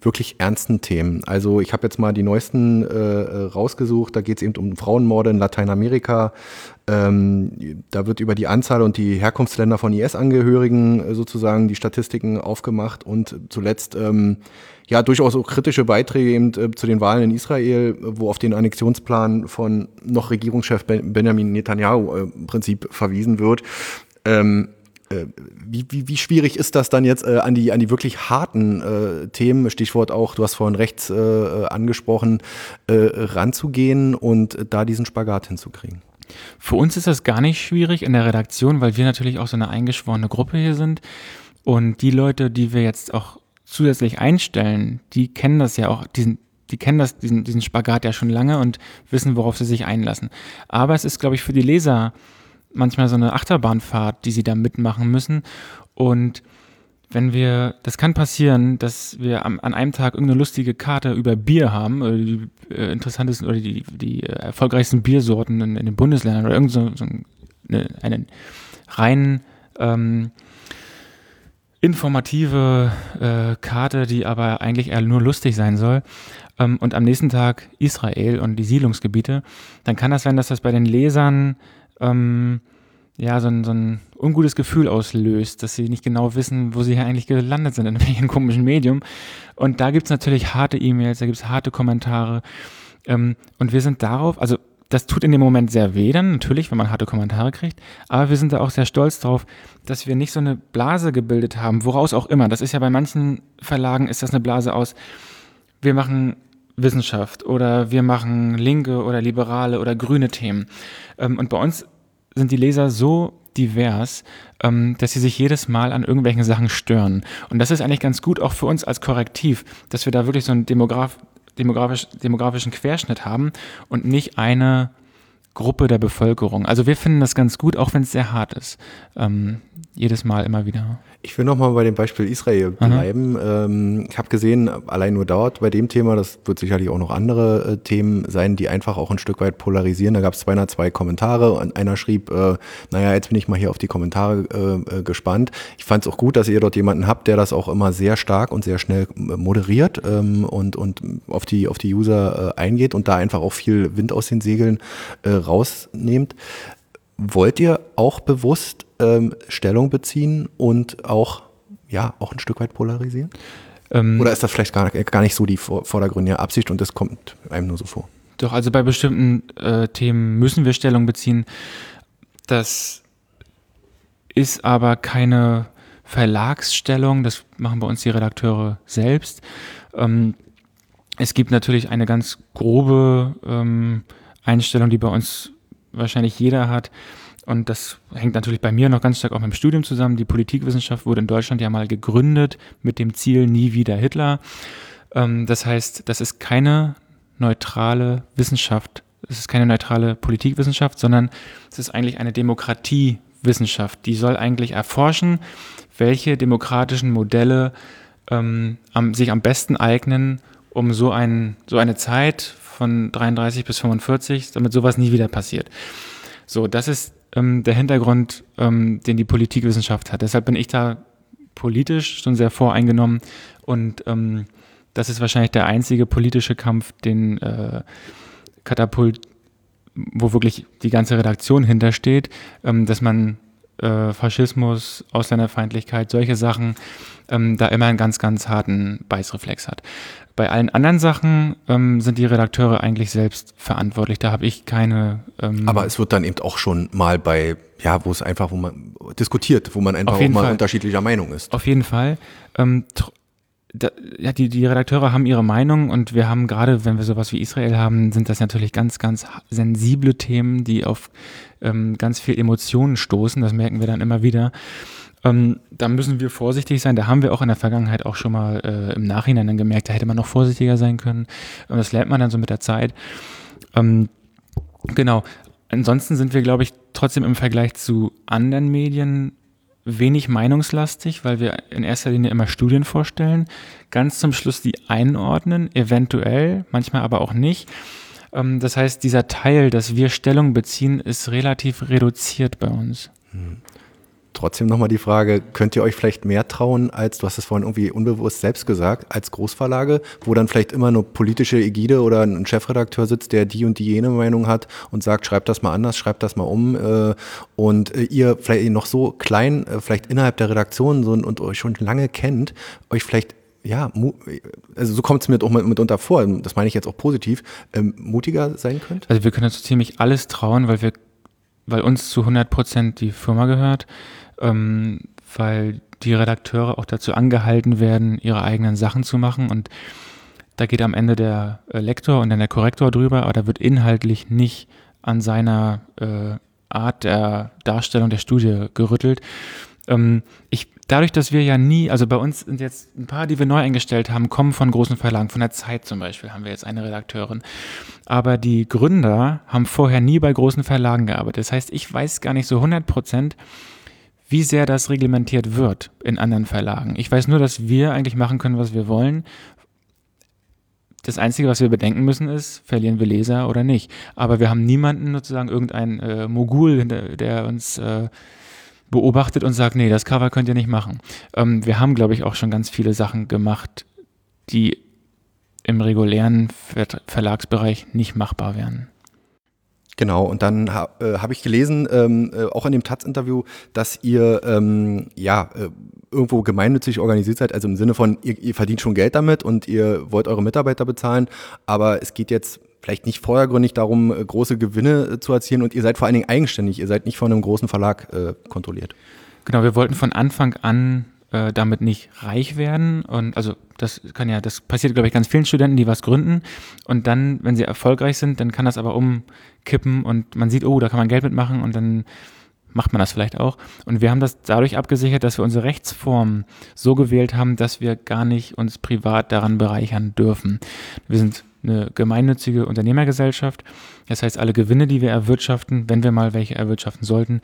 wirklich ernsten Themen. Also ich habe jetzt mal die neuesten rausgesucht, da geht es eben um Frauenmorde in Lateinamerika. Da wird über die Anzahl und die Herkunftsländer von IS-Angehörigen sozusagen die Statistiken aufgemacht und zuletzt durchaus auch kritische Beiträge eben zu den Wahlen in Israel, wo auf den Annexionsplan von noch Regierungschef Benjamin Netanyahu im Prinzip verwiesen wird. Wie schwierig ist das dann jetzt an die wirklich harten Themen, Stichwort auch, du hast vorhin rechts angesprochen, ranzugehen und da diesen Spagat hinzukriegen? Für uns ist das gar nicht schwierig in der Redaktion, weil wir natürlich auch so eine eingeschworene Gruppe hier sind und die Leute, die wir jetzt auch zusätzlich einstellen, die kennen das ja auch, diesen Spagat ja schon lange und wissen, worauf sie sich einlassen. Aber es ist, glaube ich, für die Leser manchmal so eine Achterbahnfahrt, die sie da mitmachen müssen. Und das kann passieren, dass wir an einem Tag irgendeine lustige Karte über Bier haben, oder die interessantesten oder die erfolgreichsten Biersorten in den Bundesländern oder eine rein informative Karte, die aber eigentlich eher nur lustig sein soll. Und am nächsten Tag Israel und die Siedlungsgebiete, dann kann das sein, dass das bei den Lesern so ein ungutes Gefühl auslöst, dass sie nicht genau wissen, wo sie hier eigentlich gelandet sind, in welchem komischen Medium. Und da gibt es natürlich harte E-Mails, da gibt es harte Kommentare. Und wir sind darauf, also das tut in dem Moment sehr weh dann, natürlich, wenn man harte Kommentare kriegt, aber wir sind da auch sehr stolz drauf, dass wir nicht so eine Blase gebildet haben, woraus auch immer. Das ist ja bei manchen Verlagen, ist das eine Blase aus, wir machen Wissenschaft oder wir machen linke oder liberale oder grüne Themen. Und bei uns sind die Leser so divers, dass sie sich jedes Mal an irgendwelchen Sachen stören. Und das ist eigentlich ganz gut auch für uns als Korrektiv, dass wir da wirklich so einen demografischen Querschnitt haben und nicht eine Gruppe der Bevölkerung. Also wir finden das ganz gut, auch wenn es sehr hart ist. Jedes Mal immer wieder. Ich will nochmal bei dem Beispiel Israel bleiben. Ich habe gesehen, allein nur dort bei dem Thema, das wird sicherlich auch noch andere Themen sein, die einfach auch ein Stück weit polarisieren. Da gab es 202 Kommentare und einer schrieb, jetzt bin ich mal hier auf die Kommentare gespannt. Ich fand es auch gut, dass ihr dort jemanden habt, der das auch immer sehr stark und sehr schnell moderiert und auf die User eingeht und da einfach auch viel Wind aus den Segeln rausnehmt. Wollt ihr auch bewusst Stellung beziehen und auch ein Stück weit polarisieren? Oder ist das vielleicht gar nicht so die vordergründige Absicht und das kommt einem nur so vor? Doch, also bei bestimmten Themen müssen wir Stellung beziehen. Das ist aber keine Verlagsstellung, das machen bei uns die Redakteure selbst. Es gibt natürlich eine ganz grobe Einstellung, die bei uns wahrscheinlich jeder hat. Und das hängt natürlich bei mir noch ganz stark auch mit dem Studium zusammen. Die Politikwissenschaft wurde in Deutschland ja mal gegründet mit dem Ziel nie wieder Hitler. Das heißt, das ist keine neutrale Wissenschaft. Es ist keine neutrale Politikwissenschaft, sondern es ist eigentlich eine Demokratiewissenschaft. Die soll eigentlich erforschen, welche demokratischen Modelle sich am besten eignen, um so eine Zeit von 33 bis 45, damit sowas nie wieder passiert. So, das ist der Hintergrund, den die Politikwissenschaft hat. Deshalb bin ich da politisch schon sehr voreingenommen und das ist wahrscheinlich der einzige politische Kampf, den Katapult, wo wirklich die ganze Redaktion hintersteht, dass man Faschismus, Ausländerfeindlichkeit, solche Sachen da immer einen ganz, ganz harten Beißreflex hat. Bei allen anderen Sachen sind die Redakteure eigentlich selbst verantwortlich. Da habe ich keine... Aber es wird dann eben auch schon mal wo man diskutiert, wo man einfach auch mal unterschiedlicher Meinung ist. Auf jeden Fall. Die Redakteure haben ihre Meinung und wir haben gerade, wenn wir sowas wie Israel haben, sind das natürlich ganz, ganz sensible Themen, die auf ganz viel Emotionen stoßen. Das merken wir dann immer wieder. Da müssen wir vorsichtig sein. Da haben wir auch in der Vergangenheit auch schon mal im Nachhinein dann gemerkt, da hätte man noch vorsichtiger sein können. Und das lernt man dann so mit der Zeit. Genau. Ansonsten sind wir, glaube ich, trotzdem im Vergleich zu anderen Medien wenig meinungslastig, weil wir in erster Linie immer Studien vorstellen, ganz zum Schluss die einordnen, eventuell, manchmal aber auch nicht. Das heißt, dieser Teil, dass wir Stellung beziehen, ist relativ reduziert bei uns. trotzdem nochmal die Frage, könnt ihr euch vielleicht mehr trauen als, du hast es vorhin irgendwie unbewusst selbst gesagt, als Großverlage, wo dann vielleicht immer eine politische Ägide oder ein Chefredakteur sitzt, der die und die jene Meinung hat und sagt, schreibt das mal anders, schreibt das mal um und ihr vielleicht noch so klein, vielleicht innerhalb der Redaktion so, und euch schon lange kennt, euch vielleicht also so kommt es mir auch mitunter vor, das meine ich jetzt auch positiv, mutiger sein könnt? Also wir können uns ziemlich alles trauen, weil uns zu 100% die Firma gehört, weil die Redakteure auch dazu angehalten werden, ihre eigenen Sachen zu machen und da geht am Ende der Lektor und dann der Korrektor drüber, aber da wird inhaltlich nicht an seiner Art der Darstellung der Studie gerüttelt. Dadurch, dass wir ja nie, also bei uns sind jetzt ein paar, die wir neu eingestellt haben, kommen von großen Verlagen, von der Zeit zum Beispiel haben wir jetzt eine Redakteurin. Aber die Gründer haben vorher nie bei großen Verlagen gearbeitet. Das heißt, ich weiß gar nicht so 100%, wie sehr das reglementiert wird in anderen Verlagen. Ich weiß nur, dass wir eigentlich machen können, was wir wollen. Das Einzige, was wir bedenken müssen, ist, verlieren wir Leser oder nicht. Aber wir haben niemanden, sozusagen irgendeinen Mogul, der uns beobachtet und sagt, nee, das Cover könnt ihr nicht machen. Wir haben, glaube ich, auch schon ganz viele Sachen gemacht, die im regulären Verlagsbereich nicht machbar wären. Genau, und dann habe ich gelesen, auch in dem Taz-Interview, dass ihr irgendwo gemeinnützig organisiert seid, also im Sinne von, ihr verdient schon Geld damit und ihr wollt eure Mitarbeiter bezahlen, aber es geht jetzt vielleicht nicht vordergründig darum, große Gewinne zu erzielen und ihr seid vor allen Dingen eigenständig, ihr seid nicht von einem großen Verlag kontrolliert. Genau, wir wollten von Anfang an damit nicht reich werden und also das passiert, glaube ich, ganz vielen Studenten, die was gründen und dann, wenn sie erfolgreich sind, dann kann das aber umkippen und man sieht, oh, da kann man Geld mitmachen und dann macht man das vielleicht auch. Und wir haben das dadurch abgesichert, dass wir unsere Rechtsform so gewählt haben, dass wir gar nicht uns privat daran bereichern dürfen. Wir sind eine gemeinnützige Unternehmergesellschaft. Das heißt, alle Gewinne, die wir erwirtschaften, wenn wir mal welche erwirtschaften sollten,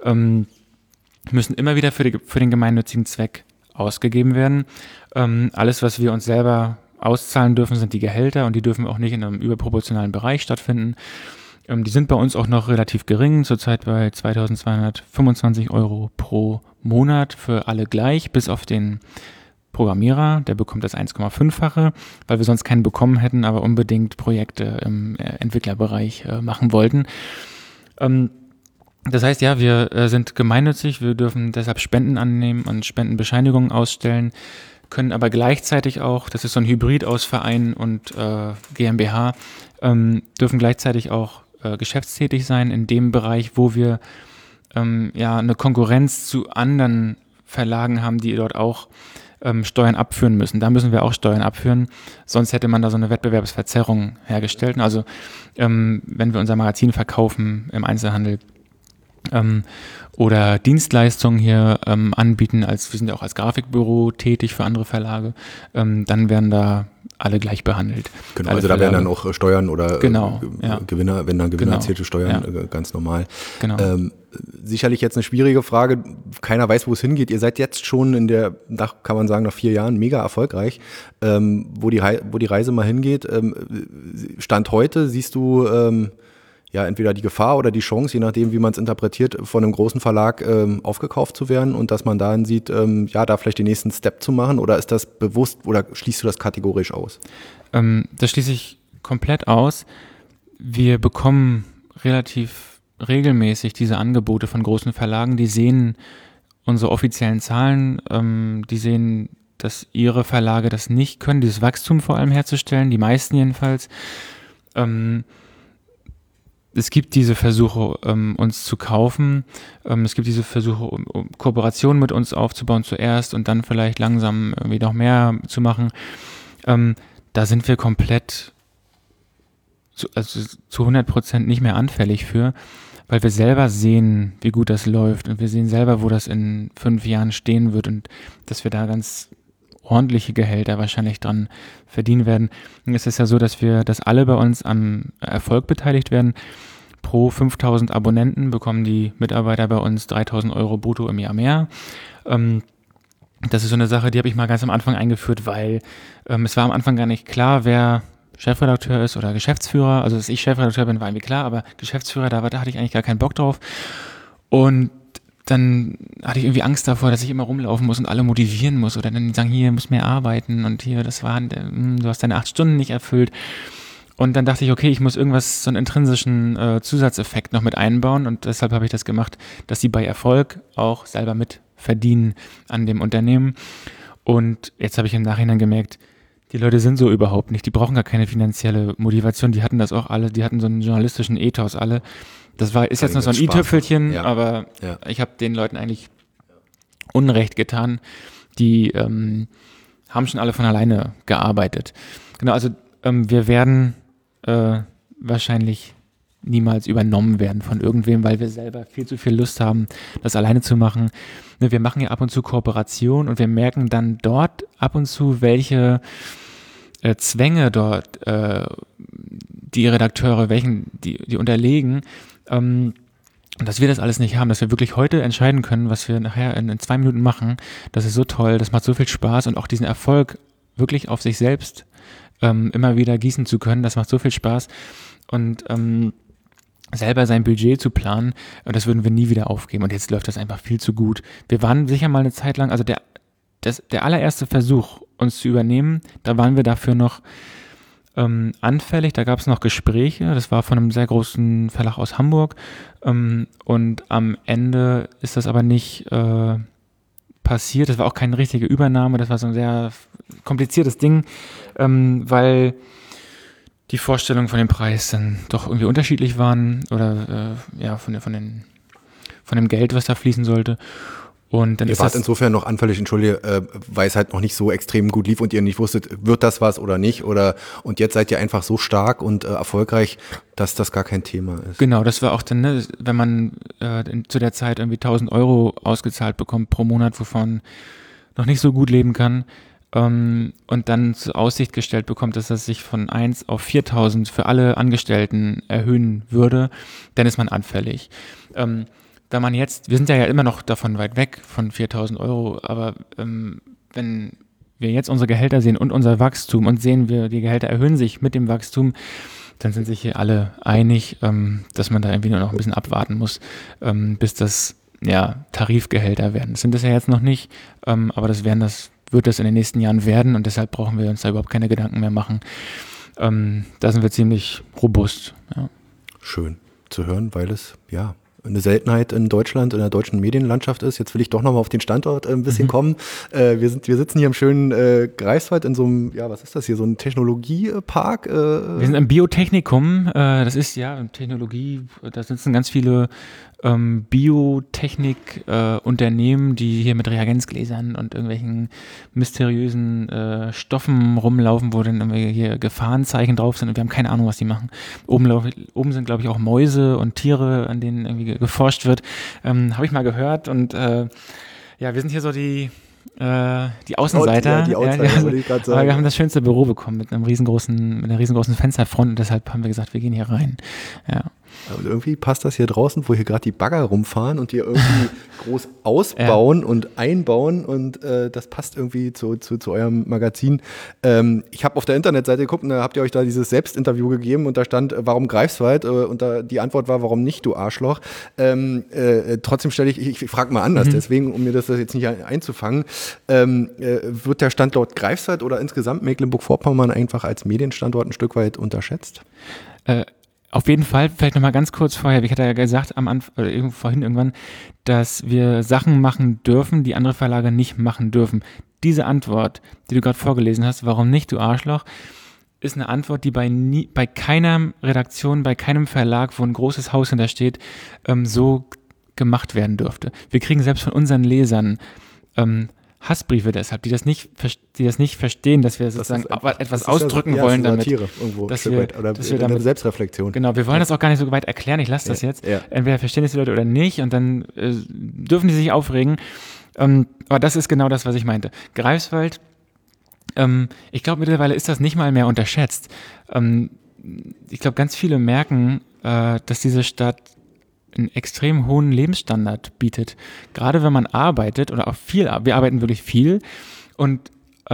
müssen immer wieder für den gemeinnützigen Zweck ausgegeben werden. Alles, was wir uns selber auszahlen dürfen, sind die Gehälter und die dürfen auch nicht in einem überproportionalen Bereich stattfinden. Die sind bei uns auch noch relativ gering, zurzeit bei 2.225 € pro Monat für alle gleich, bis auf den Programmierer, der bekommt das 1,5-fache, weil wir sonst keinen bekommen hätten, aber unbedingt Projekte im Entwicklerbereich machen wollten. Das heißt, ja, wir sind gemeinnützig, wir dürfen deshalb Spenden annehmen und Spendenbescheinigungen ausstellen, können aber gleichzeitig auch, das ist so ein Hybrid aus Verein und GmbH, dürfen gleichzeitig auch geschäftstätig sein in dem Bereich, wo wir eine Konkurrenz zu anderen Verlagen haben, die dort auch Steuern abführen müssen. Da müssen wir auch Steuern abführen, sonst hätte man da so eine Wettbewerbsverzerrung hergestellt. Also wenn wir unser Magazin verkaufen im Einzelhandel oder Dienstleistungen hier anbieten, wir sind ja auch als Grafikbüro tätig für andere Verlage, dann werden da alle gleich behandelt. Genau, also da werden dann auch Steuern oder Gewinner, wenn dann Gewinner erzielte Steuern, ganz normal. Genau. Sicherlich jetzt eine schwierige Frage, keiner weiß, wo es hingeht. Ihr seid jetzt schon kann man sagen, nach 4 Jahren mega erfolgreich. Wo die Reise mal hingeht, Stand heute siehst du entweder die Gefahr oder die Chance, je nachdem, wie man es interpretiert, von einem großen Verlag aufgekauft zu werden und dass man dann sieht, da vielleicht den nächsten Step zu machen, oder ist das bewusst oder schließt du das kategorisch aus? Das schließe ich komplett aus. Wir bekommen relativ regelmäßig diese Angebote von großen Verlagen, die sehen unsere offiziellen Zahlen, die sehen, dass ihre Verlage das nicht können, dieses Wachstum vor allem herzustellen, die meisten jedenfalls. Es gibt diese Versuche, uns zu kaufen. Es gibt diese Versuche, um Kooperationen mit uns aufzubauen zuerst und dann vielleicht langsam irgendwie noch mehr zu machen. Da sind wir komplett zu 100% nicht mehr anfällig für, weil wir selber sehen, wie gut das läuft und wir sehen selber, wo das in 5 Jahren stehen wird und dass wir da ganz ordentliche Gehälter wahrscheinlich dran verdienen werden. Und es ist ja so, dass alle bei uns am Erfolg beteiligt werden. Pro 5.000 Abonnenten bekommen die Mitarbeiter bei uns 3.000 € brutto im Jahr mehr. Das ist so eine Sache, die habe ich mal ganz am Anfang eingeführt, weil es war am Anfang gar nicht klar, wer Chefredakteur ist oder Geschäftsführer. Also, dass ich Chefredakteur bin, war irgendwie klar, aber Geschäftsführer, da hatte ich eigentlich gar keinen Bock drauf. Und dann hatte ich irgendwie Angst davor, dass ich immer rumlaufen muss und alle motivieren muss oder dann sagen, hier, musst mehr arbeiten und hier, du hast deine 8 Stunden nicht erfüllt. Und dann dachte ich, okay, ich muss irgendwas, so einen intrinsischen Zusatzeffekt noch mit einbauen und deshalb habe ich das gemacht, dass sie bei Erfolg auch selber mit verdienen an dem Unternehmen. Und jetzt habe ich im Nachhinein gemerkt, die Leute sind so überhaupt nicht, die brauchen gar keine finanzielle Motivation, die hatten das auch alle, die hatten so einen journalistischen Ethos alle. Ist jetzt noch so ein i-Tüpfelchen, ja. aber ich habe den Leuten eigentlich Unrecht getan, die haben schon alle von alleine gearbeitet. Genau, also wir werden wahrscheinlich niemals übernommen werden von irgendwem, weil wir selber viel zu viel Lust haben, das alleine zu machen. Ne, wir machen ja ab und zu Kooperation und wir merken dann dort ab und zu, welche Zwänge dort die Redakteure, die unterlegen, dass wir das alles nicht haben, dass wir wirklich heute entscheiden können, was wir nachher in 2 Minuten machen. Das ist so toll, das macht so viel Spaß und auch diesen Erfolg wirklich auf sich selbst immer wieder gießen zu können, das macht so viel Spaß und selber sein Budget zu planen, das würden wir nie wieder aufgeben und jetzt läuft das einfach viel zu gut. Wir waren sicher mal eine Zeit lang, also der allererste Versuch, uns zu übernehmen, da waren wir dafür noch anfällig, da gab es noch Gespräche, das war von einem sehr großen Verlag aus Hamburg und am Ende ist das aber nicht passiert, das war auch keine richtige Übernahme, das war so ein sehr kompliziertes Ding, weil die Vorstellungen von dem Preis dann doch irgendwie unterschiedlich waren oder von dem Geld, was da fließen sollte. Und dann ihr wart insofern noch anfällig, weil es halt noch nicht so extrem gut lief und ihr nicht wusstet, wird das was oder nicht und jetzt seid ihr einfach so stark und erfolgreich, dass das gar kein Thema ist. Genau, das war auch dann, ne, wenn man zu der Zeit irgendwie 1.000 Euro ausgezahlt bekommt pro Monat, wovon noch nicht so gut leben kann und dann zur Aussicht gestellt bekommt, dass das sich von 1 auf 4.000 für alle Angestellten erhöhen würde, dann ist man anfällig. Da man jetzt, wir sind ja immer noch davon weit weg von 4.000 Euro, aber wenn wir jetzt unsere Gehälter sehen und unser Wachstum und sehen wir, die Gehälter erhöhen sich mit dem Wachstum, dann sind sich hier alle einig, dass man da irgendwie nur noch ein bisschen abwarten muss, bis das Tarifgehälter werden. Das sind das ja jetzt noch nicht, aber wird das in den nächsten Jahren werden und deshalb brauchen wir uns da überhaupt keine Gedanken mehr machen. Da sind wir ziemlich robust. Ja. Schön zu hören, weil es eine Seltenheit in Deutschland, in der deutschen Medienlandschaft ist. Jetzt will ich doch nochmal auf den Standort ein bisschen kommen. Wir sitzen hier im schönen Greifswald in so einem, was ist das hier, so ein Technologiepark? Wir sind im Biotechnikum, das ist Technologie, da sitzen ganz viele Biotechnik-Unternehmen, die hier mit Reagenzgläsern und irgendwelchen mysteriösen Stoffen rumlaufen, wo dann irgendwie hier Gefahrenzeichen drauf sind und wir haben keine Ahnung, was die machen. Oben sind, glaube ich, auch Mäuse und Tiere, an denen irgendwie geforscht wird. Habe ich mal gehört und wir sind hier so die Außenseiter. Die Outsider, würde ich gerade sagen. Aber wir haben das schönste Büro bekommen mit einer riesengroßen Fensterfront und deshalb haben wir gesagt, wir gehen hier rein. Ja. Und irgendwie passt das hier draußen, wo hier gerade die Bagger rumfahren und hier irgendwie groß ausbauen und einbauen und das passt irgendwie zu eurem Magazin. Ich habe auf der Internetseite geguckt und da habt ihr euch da dieses Selbstinterview gegeben und da stand, warum Greifswald? Und die Antwort war, warum nicht, du Arschloch? Trotzdem stelle ich frage mal anders, deswegen, um mir das jetzt nicht einzufangen, wird der Standort Greifswald oder insgesamt Mecklenburg-Vorpommern einfach als Medienstandort ein Stück weit unterschätzt? Auf jeden Fall, vielleicht nochmal ganz kurz vorher, ich hatte ja gesagt am Anfang, oder vorhin irgendwann, dass wir Sachen machen dürfen, die andere Verlage nicht machen dürfen. Diese Antwort, die du gerade vorgelesen hast, warum nicht, du Arschloch, ist eine Antwort, die bei keiner Redaktion, bei keinem Verlag, wo ein großes Haus hintersteht, so gemacht werden dürfte. Wir kriegen selbst von unseren Lesern Hassbriefe deshalb, die das nicht verstehen, dass wir sozusagen etwas ausdrücken wollen damit. Irgendwo dass wir damit eine Selbstreflexion. Genau, wir wollen das auch gar nicht so weit erklären, ich lasse das jetzt. Ja. Entweder verstehen es die Leute oder nicht und dann dürfen die sich aufregen. Aber das ist genau das, was ich meinte. Greifswald, ich glaube mittlerweile ist das nicht mal mehr unterschätzt. Ich glaube, ganz viele merken, dass diese Stadt einen extrem hohen Lebensstandard bietet. Gerade wenn man arbeitet oder auch wir arbeiten wirklich viel und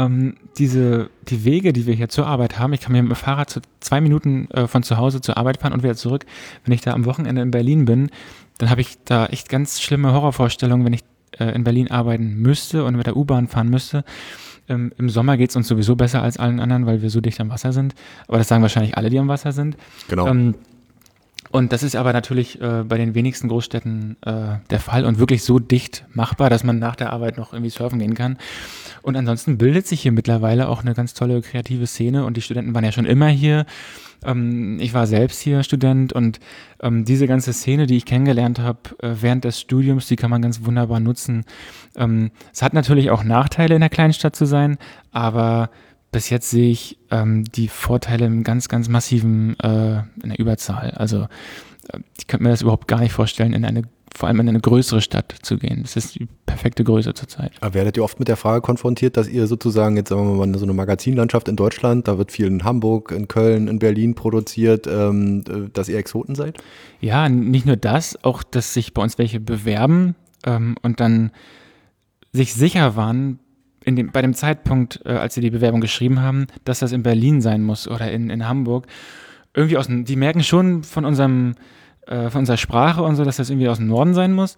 die Wege, die wir hier zur Arbeit haben, ich kann mir mit dem Fahrrad 2 Minuten von zu Hause zur Arbeit fahren und wieder zurück. Wenn ich da am Wochenende in Berlin bin, dann habe ich da echt ganz schlimme Horrorvorstellungen, wenn ich in Berlin arbeiten müsste und mit der U-Bahn fahren müsste. Im Sommer geht es uns sowieso besser als allen anderen, weil wir so dicht am Wasser sind. Aber das sagen wahrscheinlich alle, die am Wasser sind. Genau. Und das ist aber natürlich bei den wenigsten Großstädten der Fall und wirklich so dicht machbar, dass man nach der Arbeit noch irgendwie surfen gehen kann. Und ansonsten bildet sich hier mittlerweile auch eine ganz tolle kreative Szene und die Studenten waren ja schon immer hier. Ich war selbst hier Student und diese ganze Szene, die ich kennengelernt habe während des Studiums, die kann man ganz wunderbar nutzen. Es hat natürlich auch Nachteile, in der Kleinstadt zu sein, aber bis jetzt sehe ich die Vorteile im ganz, ganz massiven in der Überzahl. Also ich könnte mir das überhaupt gar nicht vorstellen, vor allem in eine größere Stadt zu gehen. Das ist die perfekte Größe zurzeit. Aber werdet ihr oft mit der Frage konfrontiert, dass ihr sozusagen, jetzt sagen wir mal, so eine Magazinlandschaft in Deutschland, da wird viel in Hamburg, in Köln, in Berlin produziert, dass ihr Exoten seid? Ja, nicht nur das, auch, dass sich bei uns welche bewerben und dann sich sicher waren, bei dem Zeitpunkt, als sie die Bewerbung geschrieben haben, dass das in Berlin sein muss oder in Hamburg. Irgendwie die merken schon von unserer Sprache und so, dass das irgendwie aus dem Norden sein muss.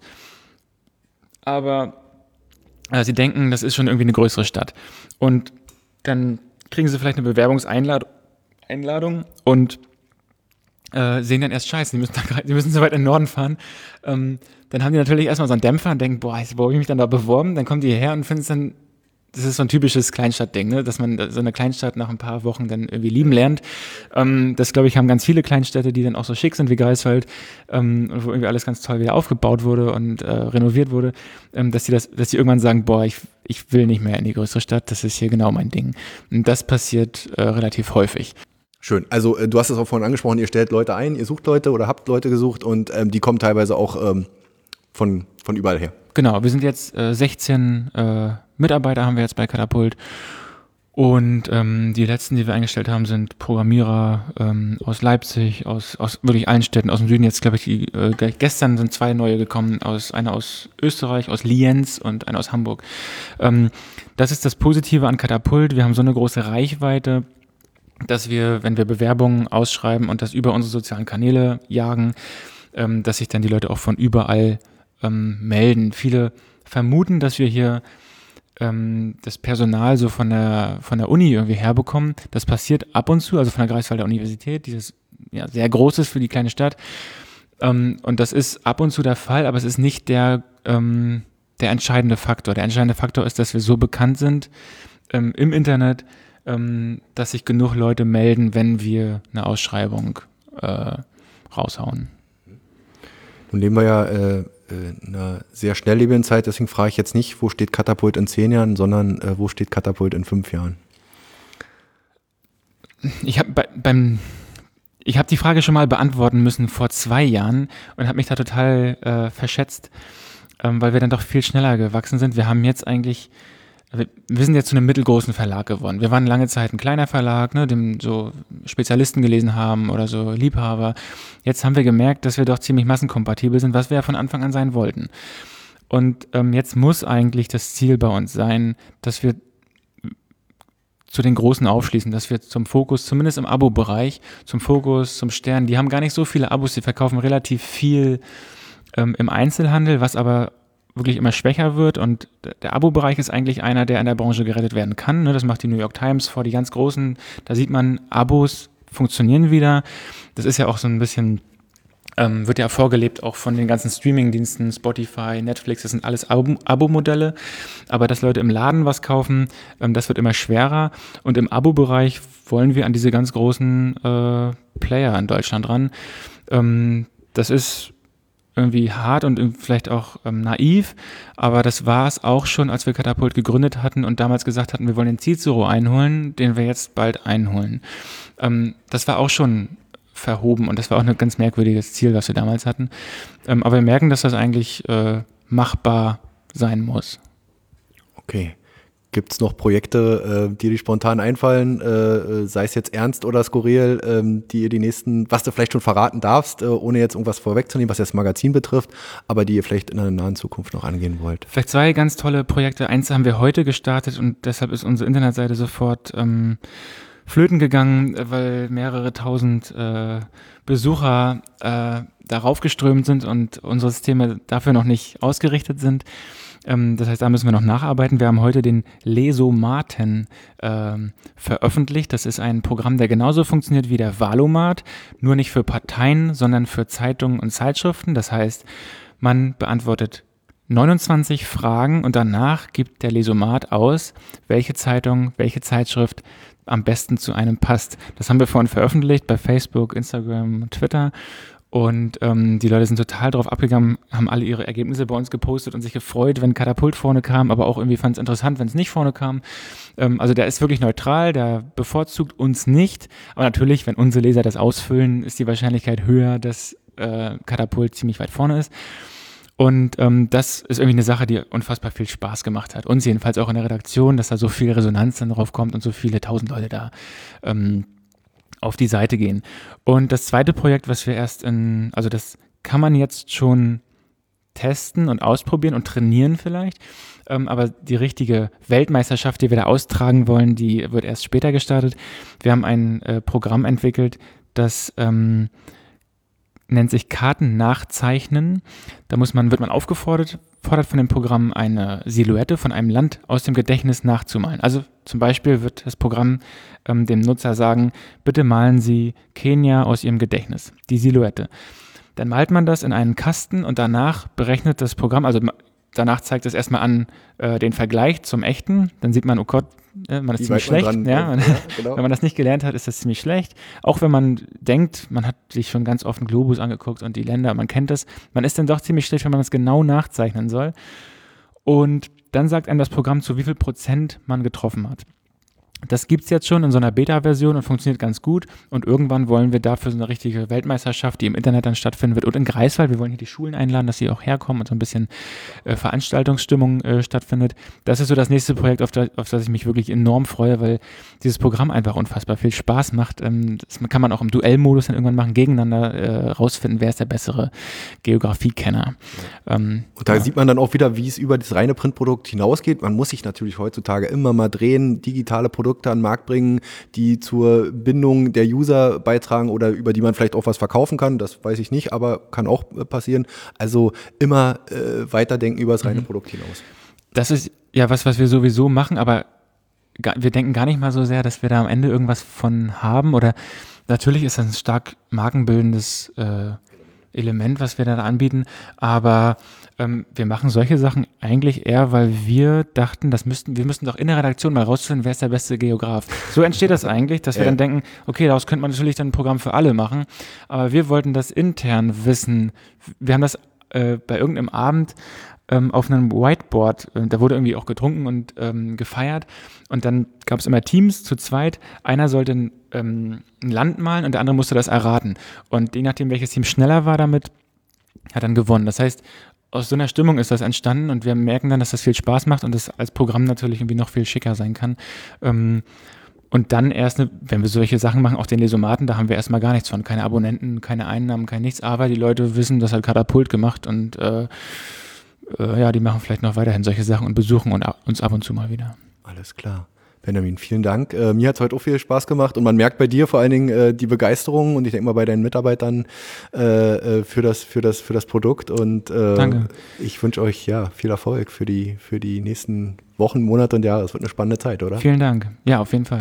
Aber sie denken, das ist schon irgendwie eine größere Stadt. Und dann kriegen sie vielleicht eine Bewerbungseinladung und sehen dann erst Scheiße, die müssen so weit in den Norden fahren. Dann haben die natürlich erstmal so einen Dämpfer und denken, boah, wo habe ich mich dann da beworben? Dann kommen die hierher und finden es dann, das ist so ein typisches Kleinstadtding, ne? Dass man so eine Kleinstadt nach ein paar Wochen dann irgendwie lieben lernt. Das, glaube ich, haben ganz viele Kleinstädte, die dann auch so schick sind wie Greifswald, wo irgendwie alles ganz toll wieder aufgebaut wurde und renoviert wurde, dass die irgendwann sagen, boah, ich will nicht mehr in die größere Stadt, das ist hier genau mein Ding. Und das passiert relativ häufig. Schön. Also du hast es auch vorhin angesprochen, ihr stellt Leute ein, ihr sucht Leute oder habt Leute gesucht und die kommen teilweise auch von überall her. Genau, wir sind jetzt 16 Mitarbeiter haben wir jetzt bei Katapult und die letzten, die wir eingestellt haben, sind Programmierer aus Leipzig, aus wirklich allen Städten, aus dem Süden. Jetzt glaube ich, gestern sind 2 neue gekommen, einer aus Österreich, aus Lienz und einer aus Hamburg. Das ist das Positive an Katapult, wir haben so eine große Reichweite, dass wir, wenn wir Bewerbungen ausschreiben und das über unsere sozialen Kanäle jagen, dass sich dann die Leute auch von überall melden. Viele vermuten, dass wir hier das Personal so von der Uni irgendwie herbekommen. Das passiert ab und zu, also von der Greifswalder Universität, die ist ja sehr groß ist für die kleine Stadt. Und das ist ab und zu der Fall, aber es ist nicht der entscheidende Faktor. Der entscheidende Faktor ist, dass wir so bekannt sind im Internet, dass sich genug Leute melden, wenn wir eine Ausschreibung raushauen. Nun leben wir ja in einer sehr schnelllebigen Zeit, deswegen frage ich jetzt nicht, wo steht Katapult in 10 Jahren, sondern wo steht Katapult in 5 Jahren? Ich habe die Frage schon mal beantworten müssen vor 2 Jahren und habe mich da total verschätzt, weil wir dann doch viel schneller gewachsen sind. Wir sind jetzt zu einem mittelgroßen Verlag geworden. Wir waren lange Zeit ein kleiner Verlag, ne, dem so Spezialisten gelesen haben oder so Liebhaber. Jetzt haben wir gemerkt, dass wir doch ziemlich massenkompatibel sind, was wir ja von Anfang an sein wollten. Und jetzt muss eigentlich das Ziel bei uns sein, dass wir zu den Großen aufschließen, dass wir zum Fokus, zumindest im Abo-Bereich, zum Fokus, zum Stern, die haben gar nicht so viele Abos, die verkaufen relativ viel im Einzelhandel, was aber wirklich immer schwächer wird und der Abo-Bereich ist eigentlich einer, der in der Branche gerettet werden kann. Ne? Das macht die New York Times vor die ganz Großen. Da sieht man, Abos funktionieren wieder. Das ist ja auch so ein bisschen, wird ja vorgelebt auch von den ganzen Streaming-Diensten, Spotify, Netflix, das sind alles Abo-Modelle. Aber dass Leute im Laden was kaufen, das wird immer schwerer. Und im Abo-Bereich wollen wir an diese ganz großen Player in Deutschland ran. Das ist irgendwie hart und vielleicht auch naiv, aber das war es auch schon, als wir Katapult gegründet hatten und damals gesagt hatten, wir wollen den Cicero einholen, den wir jetzt bald einholen. Das war auch schon verhoben und das war auch ein ganz merkwürdiges Ziel, was wir damals hatten. Aber wir merken, dass das eigentlich machbar sein muss. Okay. Gibt es noch Projekte, die dir spontan einfallen, sei es jetzt ernst oder skurril, die ihr was du vielleicht schon verraten darfst, ohne jetzt irgendwas vorwegzunehmen, was das Magazin betrifft, aber die ihr vielleicht in einer nahen Zukunft noch angehen wollt? Vielleicht 2 ganz tolle Projekte. Eins haben wir heute gestartet und deshalb ist unsere Internetseite sofort flöten gegangen, weil mehrere tausend Besucher darauf geströmt sind und unsere Systeme dafür noch nicht ausgerichtet sind. Das heißt, da müssen wir noch nacharbeiten. Wir haben heute den Lesomaten veröffentlicht. Das ist ein Programm, der genauso funktioniert wie der Valomat, nur nicht für Parteien, sondern für Zeitungen und Zeitschriften. Das heißt, man beantwortet 29 Fragen und danach gibt der Lesomat aus, welche Zeitung, welche Zeitschrift am besten zu einem passt. Das haben wir vorhin veröffentlicht bei Facebook, Instagram, Twitter. Und die Leute sind total drauf abgegangen, haben alle ihre Ergebnisse bei uns gepostet und sich gefreut, wenn Katapult vorne kam, aber auch irgendwie fand es interessant, wenn es nicht vorne kam. Also der ist wirklich neutral, der bevorzugt uns nicht. Aber natürlich, wenn unsere Leser das ausfüllen, ist die Wahrscheinlichkeit höher, dass Katapult ziemlich weit vorne ist. Und das ist irgendwie eine Sache, die unfassbar viel Spaß gemacht hat. Uns jedenfalls auch in der Redaktion, dass da so viel Resonanz dann drauf kommt und so viele tausend Leute da auf die Seite gehen. Und das zweite Projekt, was wir also das kann man jetzt schon testen und ausprobieren und trainieren vielleicht, aber die richtige Weltmeisterschaft, die wir da austragen wollen, die wird erst später gestartet. Wir haben ein Programm entwickelt, das nennt sich Karten nachzeichnen. Da wird man fordert von dem Programm eine Silhouette von einem Land aus dem Gedächtnis nachzumalen. Also zum Beispiel wird das Programm dem Nutzer sagen, bitte malen Sie Kenia aus Ihrem Gedächtnis, die Silhouette. Dann malt man das in einen Kasten und danach berechnet das Programm, also danach zeigt es erstmal an den Vergleich zum echten. Dann sieht man, oh Gott, man ist ziemlich schlecht. Genau. Wenn man das nicht gelernt hat, ist das ziemlich schlecht. Auch wenn man denkt, man hat sich schon ganz oft einen Globus angeguckt und die Länder, man kennt das. Man ist dann doch ziemlich schlecht, wenn man das genau nachzeichnen soll. Und dann sagt einem das Programm, zu wie viel Prozent man getroffen hat. Das gibt es jetzt schon in so einer Beta-Version und funktioniert ganz gut. Und irgendwann wollen wir dafür so eine richtige Weltmeisterschaft, die im Internet dann stattfinden wird und in Greifswald. Wir wollen hier die Schulen einladen, dass sie auch herkommen und so ein bisschen Veranstaltungsstimmung stattfindet. Das ist so das nächste Projekt, auf das ich mich wirklich enorm freue, weil dieses Programm einfach unfassbar viel Spaß macht. Das kann man auch im Duellmodus dann irgendwann machen, gegeneinander rausfinden, wer ist der bessere Geografiekenner. Und da sieht man dann auch wieder, wie es über das reine Printprodukt hinausgeht. Man muss sich natürlich heutzutage immer mal drehen, digitale Produkte an den Markt bringen, die zur Bindung der User beitragen oder über die man vielleicht auch was verkaufen kann. Das weiß ich nicht, aber kann auch passieren. Also immer weiterdenken über das reine Produkt hinaus. Das ist ja was wir sowieso machen, aber wir denken gar nicht mal so sehr, dass wir da am Ende irgendwas von haben. Oder natürlich ist das ein stark markenbildendes Element, was wir da anbieten, aber wir machen solche Sachen eigentlich eher, weil wir dachten, wir müssten doch in der Redaktion mal rausfinden, wer ist der beste Geograf. So entsteht das eigentlich, dass wir dann denken, okay, daraus könnte man natürlich dann ein Programm für alle machen, aber wir wollten das intern wissen. Wir haben das bei irgendeinem Abend auf einem Whiteboard, da wurde irgendwie auch getrunken und gefeiert und dann gab es immer Teams zu zweit, einer sollte ein Land malen und der andere musste das erraten und je nachdem, welches Team schneller war damit, hat dann gewonnen. Das heißt, aus so einer Stimmung ist das entstanden und wir merken dann, dass das viel Spaß macht und das als Programm natürlich irgendwie noch viel schicker sein kann. Und dann erst, wenn wir solche Sachen machen, auch den Lesomaten, da haben wir erstmal gar nichts von. Keine Abonnenten, keine Einnahmen, kein nichts. Aber die Leute wissen, das hat Katapult gemacht und die machen vielleicht noch weiterhin solche Sachen und besuchen uns ab und zu mal wieder. Alles klar. Benjamin, vielen Dank. Mir hat es heute auch viel Spaß gemacht und man merkt bei dir vor allen Dingen die Begeisterung und ich denke mal bei deinen Mitarbeitern für das Produkt und Danke. Ich wünsche euch viel Erfolg für die nächsten Wochen, Monate und Jahre. Es wird eine spannende Zeit, oder? Vielen Dank. Ja, auf jeden Fall.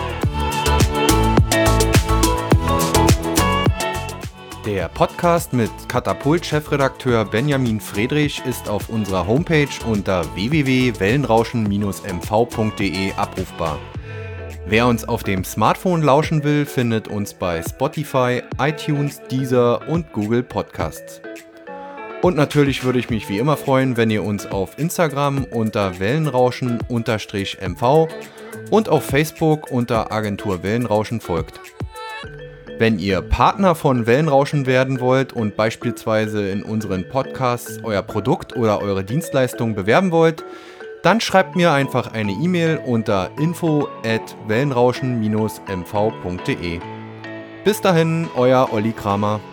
Der Podcast mit Katapult-Chefredakteur Benjamin Friedrich ist auf unserer Homepage unter www.wellenrauschen-mv.de abrufbar. Wer uns auf dem Smartphone lauschen will, findet uns bei Spotify, iTunes, Deezer und Google Podcasts. Und natürlich würde ich mich wie immer freuen, wenn ihr uns auf Instagram unter Wellenrauschen_MV und auf Facebook unter Agentur Wellenrauschen folgt. Wenn ihr Partner von Wellenrauschen werden wollt und beispielsweise in unseren Podcasts euer Produkt oder eure Dienstleistung bewerben wollt, dann schreibt mir einfach eine E-Mail unter info@wellenrauschen-mv.de. Bis dahin, euer Olli Kramer.